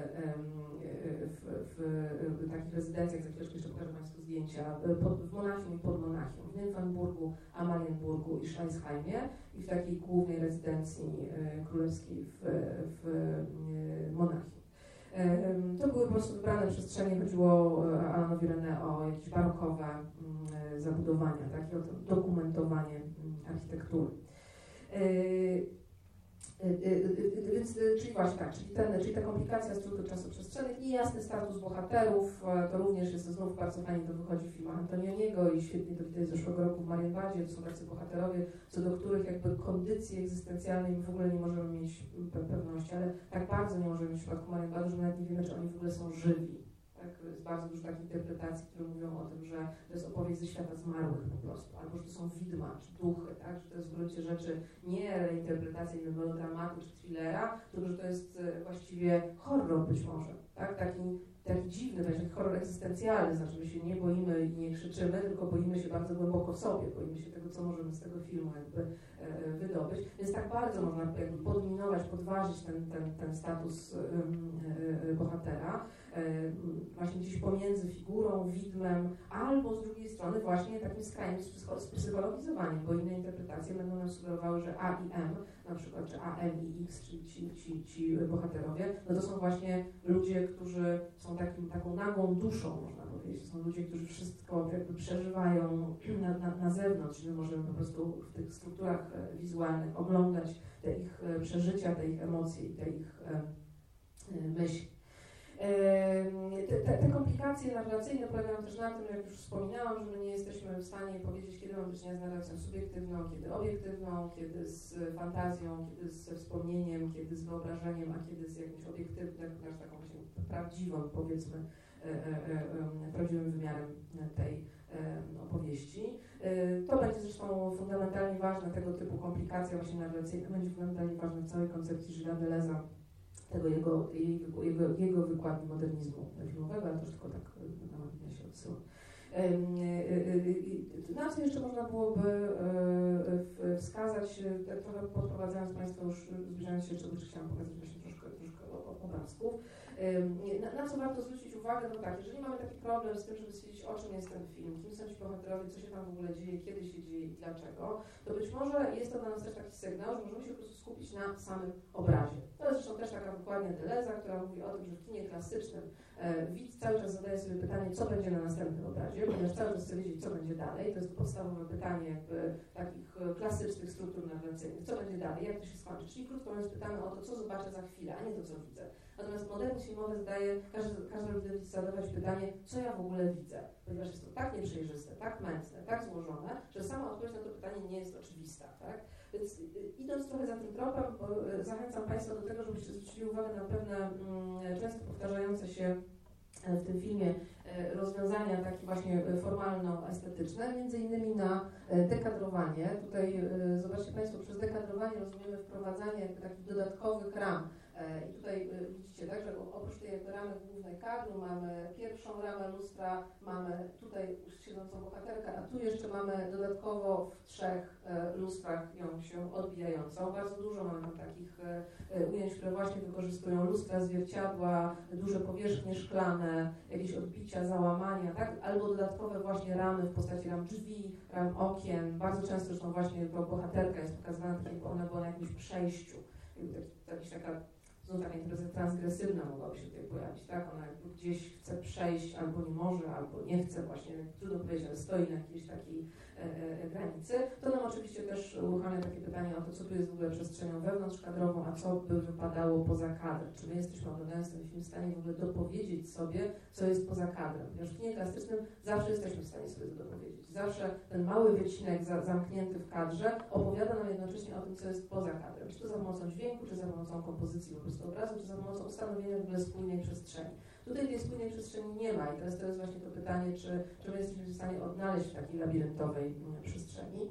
w, w, w takich rezydencjach, za chwileczkę jeszcze pokażę Państwu zdjęcia, pod, w Monachium i pod Monachium, w Nymphenburgu, Amalienburgu i Schleißheimie i w takiej głównej rezydencji e, królewskiej w, w e, Monachium. E, to były po prostu wybrane przestrzenie, chodziło Alanowi René o jakieś barokowe m, zabudowania, tak, i o to dokumentowanie m, architektury. E, Więc, czyli właśnie tak, czyli, ten, czyli ta komplikacja struktur czasoprzestrzennych, niejasny status bohaterów, to również jest znów bardzo fajnie to wychodzi w filmach Antonioniego i świetnie to widać z zeszłego roku w Marienbadzie, to są tacy bohaterowie, co do których jakby kondycji egzystencjalnej my w ogóle nie możemy mieć pewności, ale tak bardzo nie możemy mieć w przypadku Marienbadu, że nawet nie wiemy, czy oni w ogóle są żywi. Tak, jest bardzo dużo takich interpretacji, które mówią o tym, że to jest opowieść ze świata zmarłych po prostu, albo że to są widma, czy duchy, tak, że to jest w gruncie rzeczy nie reinterpretacja melodramatu czy thrillera, tylko że to jest właściwie horror być może. tak? Taki, taki dziwny, taki horror egzystencjalny, znaczy my się nie boimy i nie krzyczymy, tylko boimy się bardzo głęboko w sobie, boimy się tego, co możemy z tego filmu jakby e, wydobyć, więc tak bardzo można jakby podminować, podważyć ten, ten, ten status e, e, bohatera, e, właśnie gdzieś pomiędzy figurą, widmem, albo z drugiej strony właśnie takim skrajnym spsychologizowaniem, bo inne interpretacje będą nam sugerowały, że A i M, na przykład, czy A, M i X, czyli ci, ci, ci bohaterowie, no to są właśnie ludzie, którzy są takim, taką nagą duszą, można powiedzieć. To są ludzie, którzy wszystko jakby przeżywają na, na, na zewnątrz, czyli my możemy po prostu w tych strukturach wizualnych oglądać te ich przeżycia, te ich emocje i te ich e, myśli. Te, te, te komplikacje narracyjne polegają też na tym, jak już wspominałam, że my nie jesteśmy w stanie powiedzieć, kiedy mamy do czynienia z narracją subiektywną, kiedy obiektywną, kiedy z fantazją, kiedy ze wspomnieniem, kiedy z wyobrażeniem, a kiedy z jakimś obiektywnym, jakąś taką właśnie prawdziwą, powiedzmy, e, e, e, prawdziwym wymiarem tej e, opowieści. E, to będzie zresztą fundamentalnie ważne, tego typu komplikacja właśnie narracyjna będzie fundamentalnie ważna w całej koncepcji Gilles Deleuze'a, tego jego, jego, jego wykładni modernizmu filmowego, ale to już tylko tak na marginesie odsyłam. Na co jeszcze można byłoby wskazać, trochę podprowadzając Państwa, już zbliżając się, czego chciałam pokazać właśnie troszkę, troszkę obrazków. Na, na co warto zwrócić uwagę, no tak, jeżeli mamy taki problem z tym, żeby stwierdzić, o czym jest ten film, kim są ci bohaterowie, co się tam w ogóle dzieje, kiedy się dzieje i dlaczego, to być może jest to dla nas też taki sygnał, że możemy się po prostu skupić na samym obrazie. To jest zresztą też taka wykładnia Deleuze'a, która mówi o tym, że w kinie klasycznym e, widz cały czas zadaje sobie pytanie, co będzie na następnym obrazie, ponieważ cały czas chce wiedzieć, co będzie dalej. To jest podstawowe pytanie jakby takich klasycznych struktur narracyjnych. Co będzie dalej, jak to się skończy. Czyli krótko mówiąc pytamy o to, co zobaczę za chwilę, a nie to, co widzę. Natomiast modernizm filmowy zdaje, każdy, każdy będzie zadawać pytanie, co ja w ogóle widzę, ponieważ jest to tak nieprzejrzyste, tak mętne, tak złożone, że sama odpowiedź na to pytanie nie jest oczywista, tak? Więc idąc trochę za tym tropem, zachęcam Państwa do tego, żebyście zwrócili uwagę na pewne mm, często powtarzające się w tym filmie rozwiązania takie właśnie formalno-estetyczne, między innymi na dekadrowanie. Tutaj zobaczcie Państwo, przez dekadrowanie rozumiemy wprowadzanie jakby takich dodatkowych ram. I tutaj widzicie, tak, że oprócz tej jakby ramy głównej kadru mamy pierwszą ramę lustra, mamy tutaj siedzącą bohaterkę, a tu jeszcze mamy dodatkowo w trzech lustrach ją się odbijającą. Bardzo dużo mamy tam takich ujęć, które właśnie wykorzystują lustra, zwierciadła, duże powierzchnie szklane, jakieś odbicia, załamania, tak? Albo dodatkowe właśnie ramy w postaci ram drzwi, ram okien. Bardzo często zresztą właśnie to bohaterka jest pokazywana tak, jakby ona była na jakimś przejściu. Jakaś taka, znów taka interpretacja transgresywna mogłaby się tutaj pojawić, tak? Ona jakby gdzieś chce przejść, albo nie może, albo nie chce właśnie, trudno powiedzieć, ale stoi na jakiejś takiej e, e, granicy. To nam oczywiście też uruchamia takie pytanie o to, co tu jest w ogóle przestrzenią wewnątrzkadrową, a co by wypadało poza kadrem. Czy my jesteśmy, oglądając ten film, w stanie w ogóle dopowiedzieć sobie, co jest poza kadrem? Ponieważ w kinie klasycznym zawsze jesteśmy w stanie sobie to dopowiedzieć. Zawsze ten mały wycinek za, zamknięty w kadrze opowiada nam jednocześnie o tym, co jest poza kadrem. Czy to za pomocą dźwięku, czy za pomocą kompozycji po prostu obrazu, czy za pomocą ustanowienia w ogóle spójnej przestrzeni. Tutaj tej spójnej przestrzeni nie ma i teraz to jest właśnie to pytanie, czy, czy my jesteśmy w stanie odnaleźć w takiej labiryntowej przestrzeni.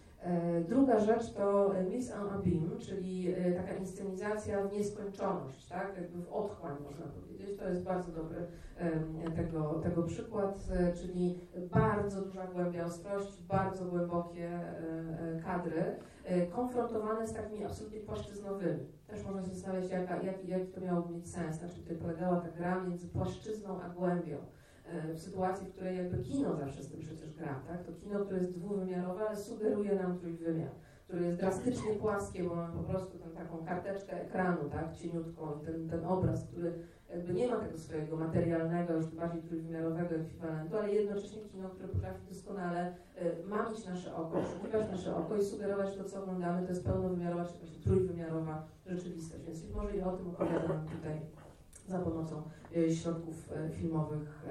E, druga rzecz to mise en abîme, czyli e, taka inscenizacja w nieskończoność, tak? Jakby w otchłań można powiedzieć. To jest bardzo dobry e, tego, tego przykład, e, czyli bardzo duża głębia ostrości, bardzo głębokie e, kadry, e, konfrontowane z takimi absolutnie płaszczyznowymi. Też można się zastanawiać, jaka, jaki, jaki to miałoby mieć sens, na czym tutaj polegała ta gra między płaszczyzną a głębią. W sytuacji, w której jakby kino zawsze z tym przecież gra, tak? To kino, które jest dwuwymiarowe, ale sugeruje nam trójwymiar, które jest drastycznie płaskie, bo mamy po prostu tę taką karteczkę ekranu, tak? Cieniutką i ten, ten obraz, który jakby nie ma tego swojego materialnego, już bardziej trójwymiarowego ekwiwalentu, ale jednocześnie kino, które potrafi doskonale y, mamić nasze oko, oszukiwać nasze oko i sugerować, że to, co oglądamy, to jest pełnowymiarowa, czy właśnie trójwymiarowa rzeczywistość. Więc być może i o tym opowiada nam tutaj za pomocą e, środków e, filmowych e,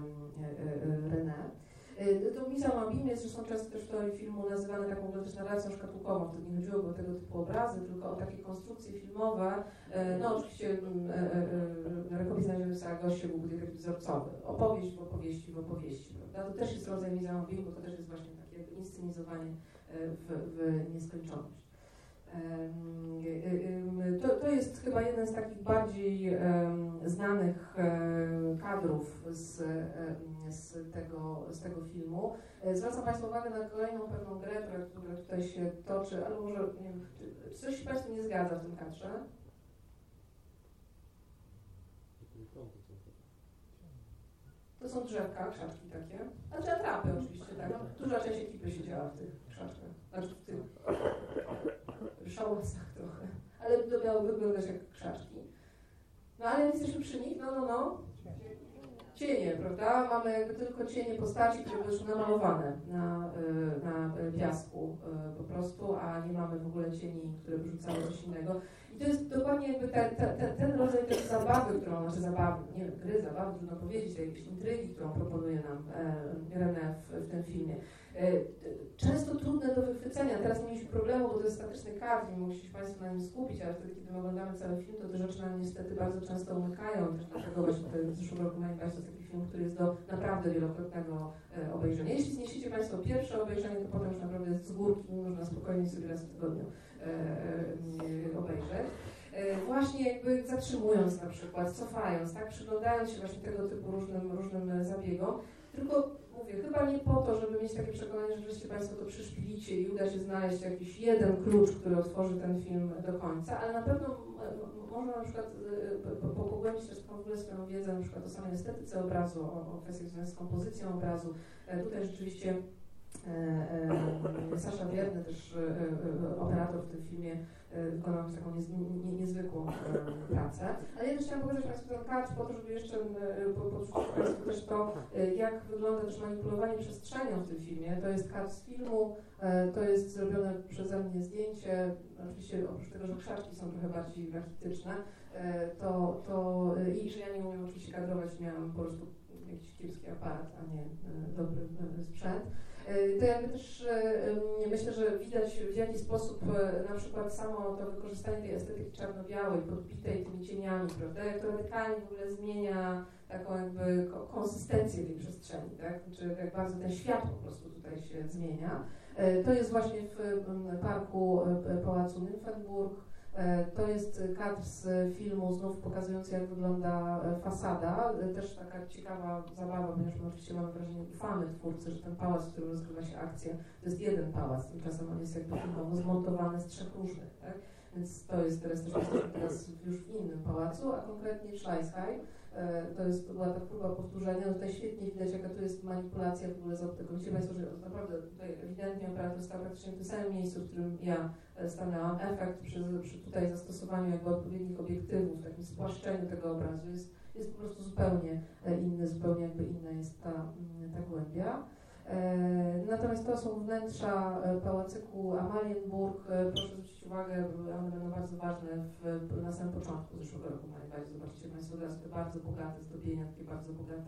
e, René. E, to mise en abîme jest zresztą często też w teorii filmu nazywane taką też narracją szkatułkową. Wtedy nie chodziło o tego typu obrazy, tylko o takie konstrukcje filmowe. E, no oczywiście Rękopis Znaleziony goście byłby taki wzorcowy. Opowieść w opowieści w opowieści, prawda? To też jest rodzaj mise en abîme, bo to też jest właśnie takie jakby inscenizowanie w, w nieskończoność. To, to jest chyba jeden z takich bardziej um, znanych um, kadrów z, um, z, tego, z tego filmu. Zwracam Państwa uwagę na kolejną pewną grę, która, która tutaj się toczy, ale może nie wiem, czy coś się Państwu nie zgadza w tym kadrze? To są drzewka, krzaczki takie. Znaczy atrapy oczywiście, tak. No, duża część ekipy siedziała w tych krzaczkach. Znaczy w tych szałasach trochę. Ale to miało wyglądać jak krzaczki. No ale jesteśmy przy nich, no, no, no. Cienie, prawda? Mamy jakby tylko cienie postaci, które były już namalowane na, na piasku po prostu, a nie mamy w ogóle cieni, które by rzucały coś innego. I to jest dokładnie jakby ten, ten, ten rodzaj tej zabawy, którą, znaczy zabawy, nie wiem, gry, zabawy, trudno powiedzieć, tej jakiejś intrygi, którą proponuje nam e, René w, w tym filmie. E, często trudne do wychwycenia. Teraz nie mieliśmy problemu, bo to jest statyczny kadr i musicie się Państwo na nim skupić, ale wtedy, kiedy my oglądamy cały film, to te rzeczy nam niestety bardzo często umykają. Też dlatego właśnie w zeszłym roku Main Państwo jest taki film, który jest do naprawdę wielokrotnego e, obejrzenia. Jeśli zniesiecie Państwo pierwsze obejrzenie, to potem już naprawdę jest z górki, można spokojnie sobie raz w tygodniu e, e, obejrzeć. Właśnie jakby zatrzymując na przykład, cofając, tak, przyglądając się właśnie tego typu różnym, różnym zabiegom, tylko mówię, chyba nie po to, żeby mieć takie przekonanie, że wreszcie Państwo to przyszpilicie i uda się znaleźć jakiś jeden klucz, który otworzy ten film do końca, ale na pewno można na przykład pogłębić też w ogóle swoją wiedzę na przykład o samej estetyce obrazu, o, o kwestiach związanych z kompozycją obrazu. Tutaj rzeczywiście E, e, Sasza Wierny, też e, operator w tym filmie, e, wykonał taką niez, nie, niezwykłą e, pracę. Ale ja też chciałam pokazać Państwu ten kadr po to, żeby jeszcze e, podrzucić Państwu też to, e, jak wygląda też manipulowanie przestrzenią w tym filmie. To jest kadr z filmu, e, to jest zrobione przeze mnie zdjęcie, oczywiście oprócz tego, że krzaczki są trochę bardziej rachityczne, e, to, to e, i że ja nie umiem oczywiście kadrować, miałam po prostu jakiś kiepski aparat, a nie e, dobry e, sprzęt. To jakby też e, myślę, że widać w jaki sposób e, na przykład samo to wykorzystanie tej estetyki czarno-białej, podbitej tymi cieniami, prawda, jak to radykalnie w ogóle zmienia taką jakby konsystencję tej przestrzeni, tak, czy jak bardzo ten świat po prostu tutaj się zmienia. E, to jest właśnie w m, parku e, Pałacu Nymphenburg. To jest kadr z filmu znów pokazujący, jak wygląda fasada. Też taka ciekawa zabawa, ponieważ my oczywiście mamy wrażenie, ufamy twórcy, że ten pałac, w którym rozgrywa się akcja, to jest jeden pałac, tymczasem on jest jakby filmowo zmontowany z trzech różnych, tak? Więc to jest teraz też jesteśmy teraz już w innym pałacu, a konkretnie w Schleißheim. To jest, to była ta próba powtórzenia. No tutaj świetnie widać, jaka tu jest manipulacja w ogóle z optyką. Widzicie Państwo, że naprawdę tutaj ewidentnie operator stał praktycznie w tym samym miejscu, w którym ja stanęłam. Efekt przy, przy tutaj zastosowaniu jakby odpowiednich obiektywów, takim spłaszczeniu tego obrazu jest, jest po prostu zupełnie inny, zupełnie jakby inna jest ta, ta głębia. E, natomiast to są wnętrza pałacyku Amalienburg. E, proszę zwrócić uwagę, one będą bardzo ważne w, na samym początku zeszłego roku. Zobaczycie Państwo teraz te bardzo bogate zdobienia, takie bardzo bogate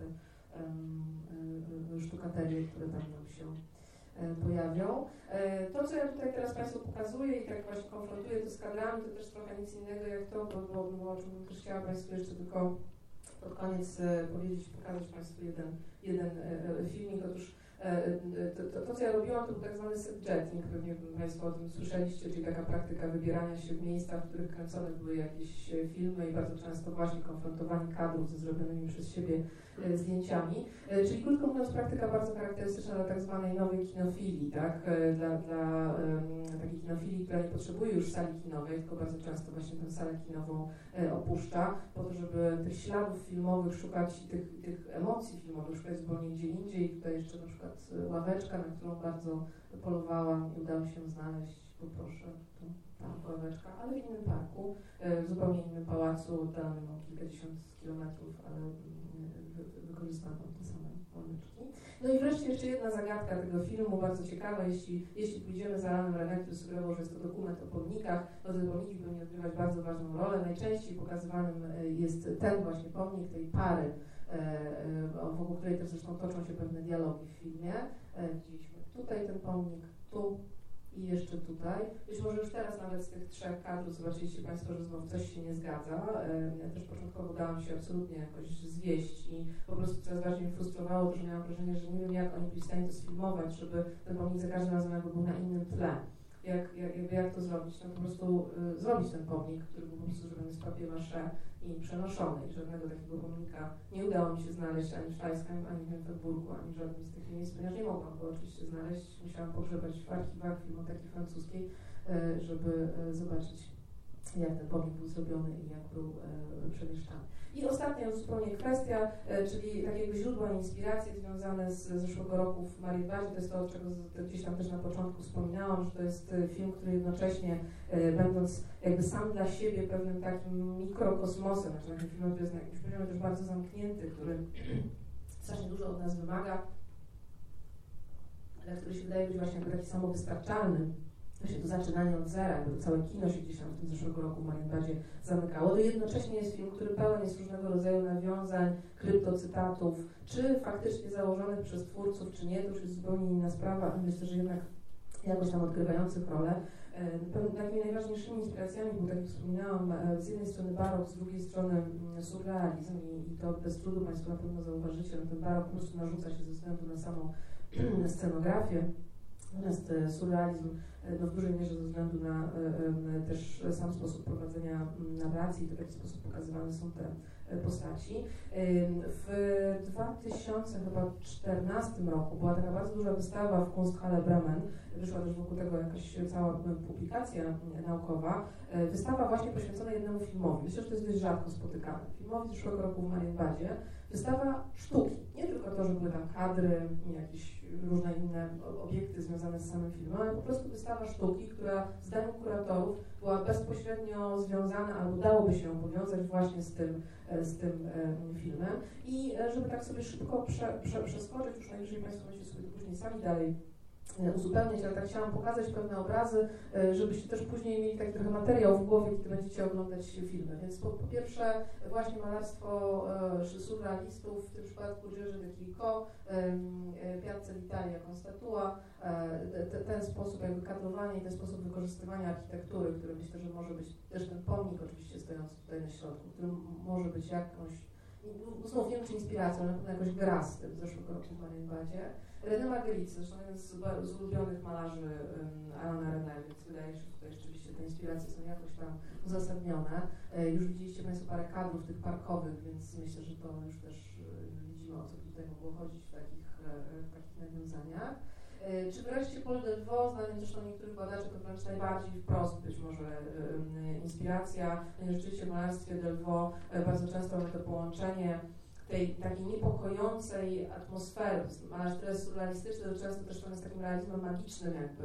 um, sztukaterie, które tam nam się e, pojawią. E, to, co ja tutaj teraz Państwu pokazuję i tak właśnie konfrontuję to z kadrami, to też trochę nic innego jak to, bo, bo, bo o czym bym też chciała Państwu jeszcze tylko pod koniec e, powiedzieć, pokazać Państwu jeden, jeden e, filmik. Otóż To, to, to, co ja robiłam, to był tak zwany set jetting, pewnie Państwo o tym słyszeliście, czyli taka praktyka wybierania się w miejsca, w których kręcone były jakieś filmy i bardzo często właśnie konfrontowanie kadrów ze zrobionymi przez siebie e, zdjęciami. E, czyli krótko mówiąc, praktyka bardzo charakterystyczna dla tak zwanej nowej kinofilii, tak? E, dla dla um, takiej kinofilii, która nie potrzebuje już sali kinowej, tylko bardzo często właśnie tę salę kinową e, opuszcza, po to, żeby tych śladów filmowych szukać i tych, tych emocji filmowych szukać zupełnie gdzie indziej. Tutaj jeszcze na przykład ławeczka, na którą bardzo polowałam i udało się znaleźć, poproszę, tu, ta ławeczka, ale w innym parku, w zupełnie innym pałacu, oddanym o kilkadziesiąt kilometrów, ale wykorzystano te same ławeczki. No i wreszcie jeszcze jedna zagadka tego filmu, bardzo ciekawa, jeśli, jeśli pójdziemy za Alanem René, który sugerował, że jest to dokument o pomnikach, to te pomniki powinny odgrywać bardzo ważną rolę. Najczęściej pokazywanym jest ten właśnie pomnik tej pary, wokół której też zresztą toczą się pewne dialogi w filmie. Widzieliśmy tutaj ten pomnik, tu i jeszcze tutaj. Być może już teraz nawet z tych trzech kadrów zobaczyliście Państwo, że znowu coś się nie zgadza. Ja też początkowo dałam się absolutnie jakoś zwieść i po prostu coraz bardziej mnie frustrowało to, że miałam wrażenie, że nie wiem, jak oni byli w stanie to sfilmować, żeby ten pomnik za każdym razem jakby był na innym tle. jak, jak, jak to zrobić, no po prostu y, zrobić ten pomnik, który był po prostu zrobiony z papier-mâché i przenoszony. I żadnego takiego pomnika nie udało mi się znaleźć ani w Sztajsheim, ani w Wenterburgu, ani w żadnym z tych miejsc, ponieważ nie mogłam go oczywiście znaleźć. Musiałam pogrzebać w archiwach Filmoteki Francuskiej, y, żeby y, zobaczyć, jak ten pomnik był zrobiony i jak był y, przemieszczany. I ostatnia już zupełnie kwestia, e, czyli takie jakby źródła inspiracji związane z zeszłego roku w Marienbadzie. To jest to, czego z, gdzieś tam też na początku wspominałam, że to jest e, film, który jednocześnie e, będąc jakby sam dla siebie pewnym takim mikrokosmosem, znaczy takim filmem, który jest na jakimś poziomie też bardzo zamknięty, który strasznie dużo od nas wymaga, ale który się wydaje być właśnie taki samowystarczalny. Właśnie to zaczynanie od zera, jakby całe kino się gdzieś tam w tym zeszłego roku w Marienbadzie zamykało. To jednocześnie jest film, który pełen jest różnego rodzaju nawiązań, kryptocytatów, czy faktycznie założonych przez twórców, czy nie, to już jest zupełnie inna sprawa, ale myślę, że jednak jakoś tam odgrywających rolę. Takimi najważniejszymi inspiracjami był, tak jak wspominałam, z jednej strony barok, z drugiej strony surrealizm i, i to bez trudu Państwo na pewno zauważycie, no ten barok po prostu narzuca się ze względu na samą scenografię. Natomiast surrealizm no, w dużej mierze ze względu na y, y, też sam sposób prowadzenia narracji, to w jaki sposób pokazywane są te y, postaci. Y, w dwa tysiące czternastym roku była taka bardzo duża wystawa w Kunsthalle Bremen, wyszła też wokół tego jakaś cała publikacja naukowa, y, wystawa właśnie poświęcona jednemu filmowi. Myślę, że to jest dość rzadko spotykane. Filmowi z zeszłego roku w Marienbadzie. Wystawa sztuki. Nie tylko to, że były tam kadry i jakieś różne inne obiekty związane z samym filmem, ale po prostu wystawa sztuki, która zdaniem kuratorów była bezpośrednio związana, albo dałoby się ją powiązać właśnie z tym, z tym e, filmem. I e, żeby tak sobie szybko prze, prze, przeskoczyć, już najwyżej Państwo będziecie sobie później sami dalej uzupełnić, ale tak chciałam pokazać pewne obrazy, żebyście też później mieli taki trochę materiał w głowie, kiedy będziecie oglądać filmy. Więc po, po pierwsze właśnie malarstwo e, surrealistów, w tym przypadku Jerzy de Chirico, e, Piazza d'Italia jako statua, e, te, ten sposób jakby kadrowania i ten sposób wykorzystywania architektury, który myślę, że może być też ten pomnik oczywiście stojący tutaj na środku, który może być jakąś, znów nie wiem czy inspiracją, ale na pewno jakoś gra z tym z zeszłego roku w Marienbadzie. René Magritte, zresztą jeden z, z ulubionych malarzy um, Alana René, więc wydaje się, że tutaj rzeczywiście te inspiracje są jakoś tam uzasadnione. E, już widzieliście Państwo parę kadrów tych parkowych, więc myślę, że to już też e, widzimy, o co tutaj mogło chodzić w takich, e, w takich nawiązaniach. E, czy wreszcie Paul Delvaux, zdaniem zresztą niektórych badaczy, to wręcz najbardziej wprost być może e, inspiracja. Rzeczywiście w malarstwie Delvaux e, bardzo często mamy to połączenie tej takiej niepokojącej atmosfery. Malarz, który jest surrealistyczny, to często też jest takim realizmem magicznym jakby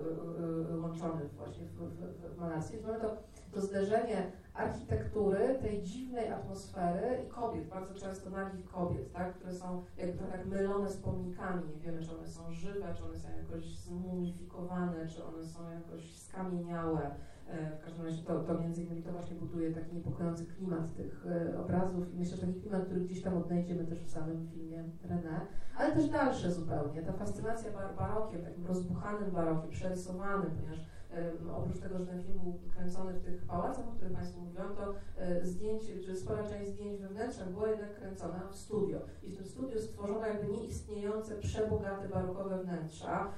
yy, yy, łączony właśnie w, w, w malarstwie. Mamy to, to zderzenie architektury, tej dziwnej atmosfery i kobiet, bardzo często nagich kobiet, tak, które są jakby tak mylone z pomnikami. Nie wiemy, czy one są żywe, czy one są jakoś zmumifikowane, czy one są jakoś skamieniałe. W każdym razie to, to między innymi to właśnie buduje taki niepokojący klimat tych e, obrazów i myślę, że taki klimat, który gdzieś tam odnajdziemy też w samym filmie René, ale też dalsze zupełnie. Ta fascynacja bar barokiem, takim rozbuchanym barokiem, przerysowanym, ponieważ e, oprócz tego, że ten film był kręcony w tych pałacach, o których Państwu mówiłam, to e, zdjęć, czy spora część zdjęć we wnętrzach była jednak kręcona w studio. I w tym studiu stworzono jakby nieistniejące, przebogate barokowe wnętrza,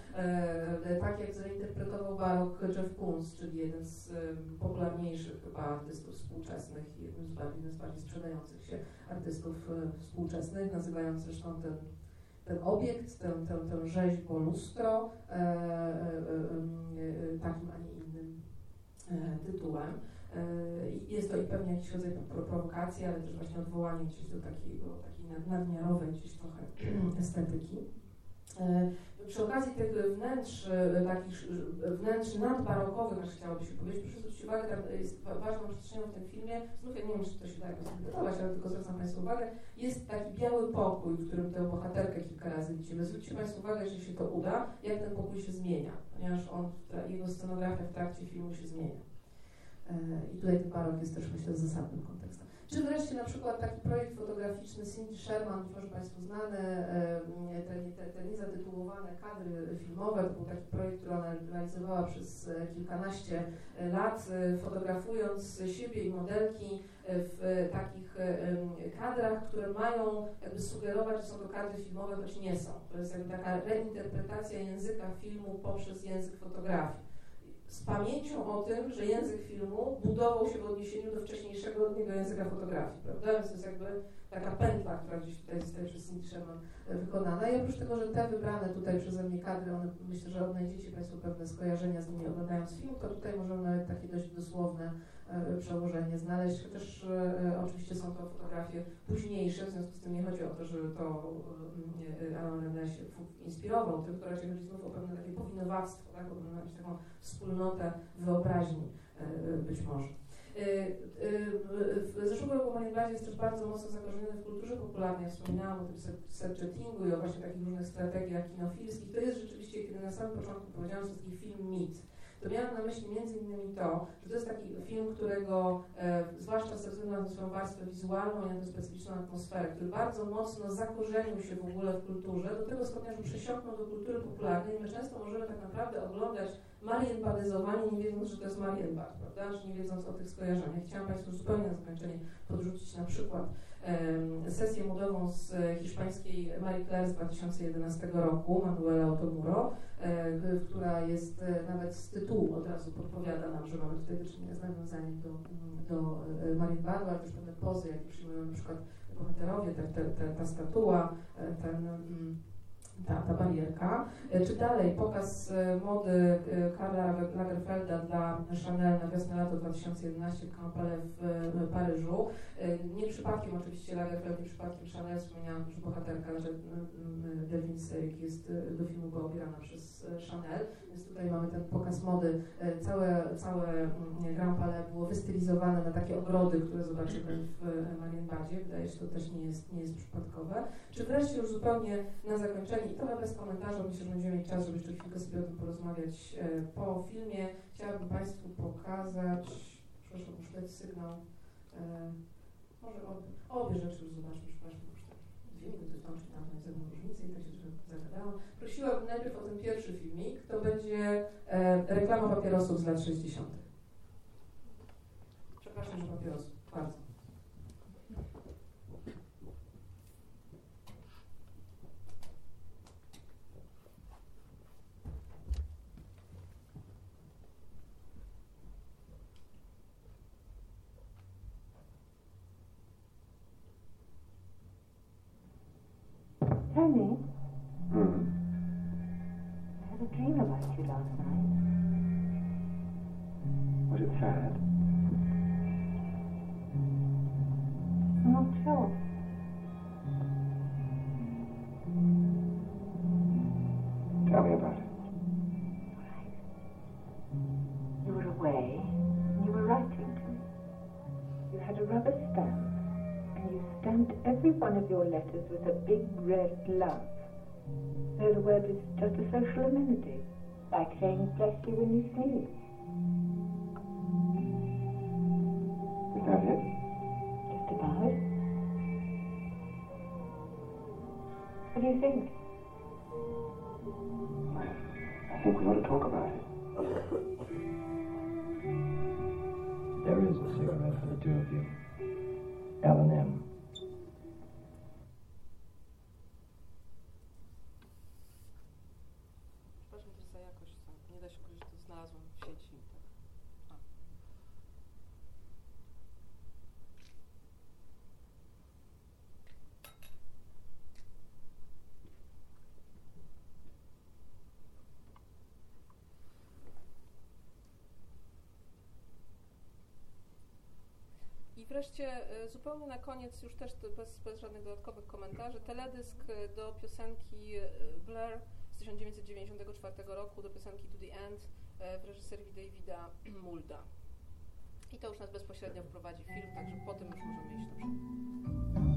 e, tak jak zainterpretował barok Jeff Koons, czyli jeden z e, popularniejszych chyba artystów współczesnych i jednym z bardziej, jeden z bardziej sprzedających się artystów e, współczesnych, nazywając zresztą ten ten obiekt, tę, tę, tę rzeźbę lustro e, e, e, takim, a nie innym e, tytułem. E, jest to i pewnie jakiś rodzaj pro, prowokacji, ale też właśnie odwołanie gdzieś do takiego, takiej nadmiarowej gdzieś trochę estetyki. E, przy okazji tych wnętrz, takich wnętrz nadbarokowych, aż chciałoby się powiedzieć, proszę zwrócić uwagę, tam jest ważną przestrzenią w tym filmie, znów ja nie wiem, czy to się da jakoś zinterpretować, ale tylko zwracam Państwu uwagę, jest taki biały pokój, w którym tę bohaterkę kilka razy widzimy. Zwróćcie Państwo uwagę, jeśli się to uda, jak ten pokój się zmienia, ponieważ on, jego scenografia w trakcie filmu się zmienia. I tutaj ten barok jest też, myślę, zasadnym kontekstem. Czy wreszcie na przykład taki projekt fotograficzny Cindy Sherman, być może Państwu znany, te, te, te niezatytułowane kadry filmowe, to był taki projekt, który ona realizowała przez kilkanaście lat, fotografując siebie i modelki w takich kadrach, które mają jakby sugerować, że są to kadry filmowe, choć nie są. To jest jakby taka reinterpretacja języka filmu poprzez język fotografii. z pamięcią o tym, że język filmu budował się w odniesieniu do wcześniejszego od niego języka fotografii, prawda? Więc to jest jakby taka pętla, która gdzieś tutaj zostaje przez Cindy Sherman wykonana. I oprócz tego, że te wybrane tutaj przeze mnie kadry, one, myślę, że odnajdziecie Państwo pewne skojarzenia z nimi oglądając film, to tutaj możemy nawet takie dość dosłowne e, przełożenie znaleźć, chociaż e, oczywiście są to fotografie późniejsze, w związku z tym nie chodzi o to, że to e, Alain Resnais się inspirował, tylko raczej chodzi znów o pewne takie powinowactwo, tak? Powinno mieć taką wspólnotę wyobraźni e, być może. W zeszłym roku Marienbadzie jest też bardzo mocno zakorzeniony w kulturze popularnej. Wspominałam o tym setjettingu i o właśnie takich różnych strategiach kinofilskich. To jest rzeczywiście, kiedy na samym początku powiedziałam, że to jest taki film mit, to miałam na myśli między innymi to, że to jest taki film, którego, e, zwłaszcza ze względu na swoją warstwę wizualną i na tę specyficzną atmosferę, który bardzo mocno zakorzenił się w ogóle w kulturze, do tego stopnia, że przesiąknął do kultury popularnej i my często możemy tak naprawdę oglądać marienbadyzowanie, nie wiedząc, że to jest Marienbad, prawda, czy nie wiedząc o tych skojarzeniach. Chciałam Państwu zupełnie na zakończenie podrzucić na przykład e, sesję modową z hiszpańskiej Marie Claire z dwa tysiące jedenastego roku, Manuela Otomuro, e, która jest e, nawet z tytułu od razu podpowiada nam, że mamy tutaj do czynienia z nawiązaniem do, do e, Marienbadu, ale też pewne pozy, jakie przyjmują na przykład bohaterowie, te, te, te, ta statua, e, ten... Mm, Ta, ta barierka. Czy dalej pokaz mody Karla Lagerfelda dla Chanel na wiosnę-lato dwa tysiące jedenastego w Grand Palais w Paryżu. Nie przypadkiem oczywiście Lagerfeld, nie przypadkiem Chanel, wspomniałam, że bohaterka, że Delphine Seyrig jest do filmu była obierana przez Chanel, więc tutaj mamy ten pokaz mody. Całe, całe Grand Palais było wystylizowane na takie ogrody, które zobaczymy w Marienbadzie. Wydaje się, że to też nie jest, nie jest przypadkowe. Czy wreszcie już zupełnie na zakończenie, i trochę bez komentarza, myślę, że będziemy mieć czas, żeby jeszcze chwilkę sobie o tym porozmawiać e, po filmie. Chciałabym Państwu pokazać, przepraszam, muszę dać sygnał, e, może obie, obie rzeczy już zobaczmy, przepraszam, już tak dwie minuty wtączy tam ze mną różnicę i tak się trochę zagadałam. Prosiłabym najpierw o ten pierwszy filmik, to będzie e, reklama papierosów z lat sześćdziesiątych. Przepraszam, że papierosów, bardzo. Tony? Hmm? I had a dream about you last night. Was it sad? I'm not sure. Tell me about it. Right. You were away, and you were writing to me. You had a rubber stamp, and you stamped every one of your letters with a big red love. Though the word is just a social amenity, like saying bless you when you sneeze. Is that it? Just about. What do you think? I think we ought to talk about it. There is a cigarette for the two of you. L and M. Przepraszam też za jakość, nie da się ukryć, że to znalazłam w sieci. Tak. A. I wreszcie zupełnie na koniec, już też bez, bez żadnych dodatkowych komentarzy, teledysk do piosenki Blair z tysiąc dziewięćset dziewięćdziesiątego czwartego roku, do piosenki To The End w reżyserii Davida Moulda. I to już nas bezpośrednio wprowadzi w film, także po tym już możemy iść na przykład.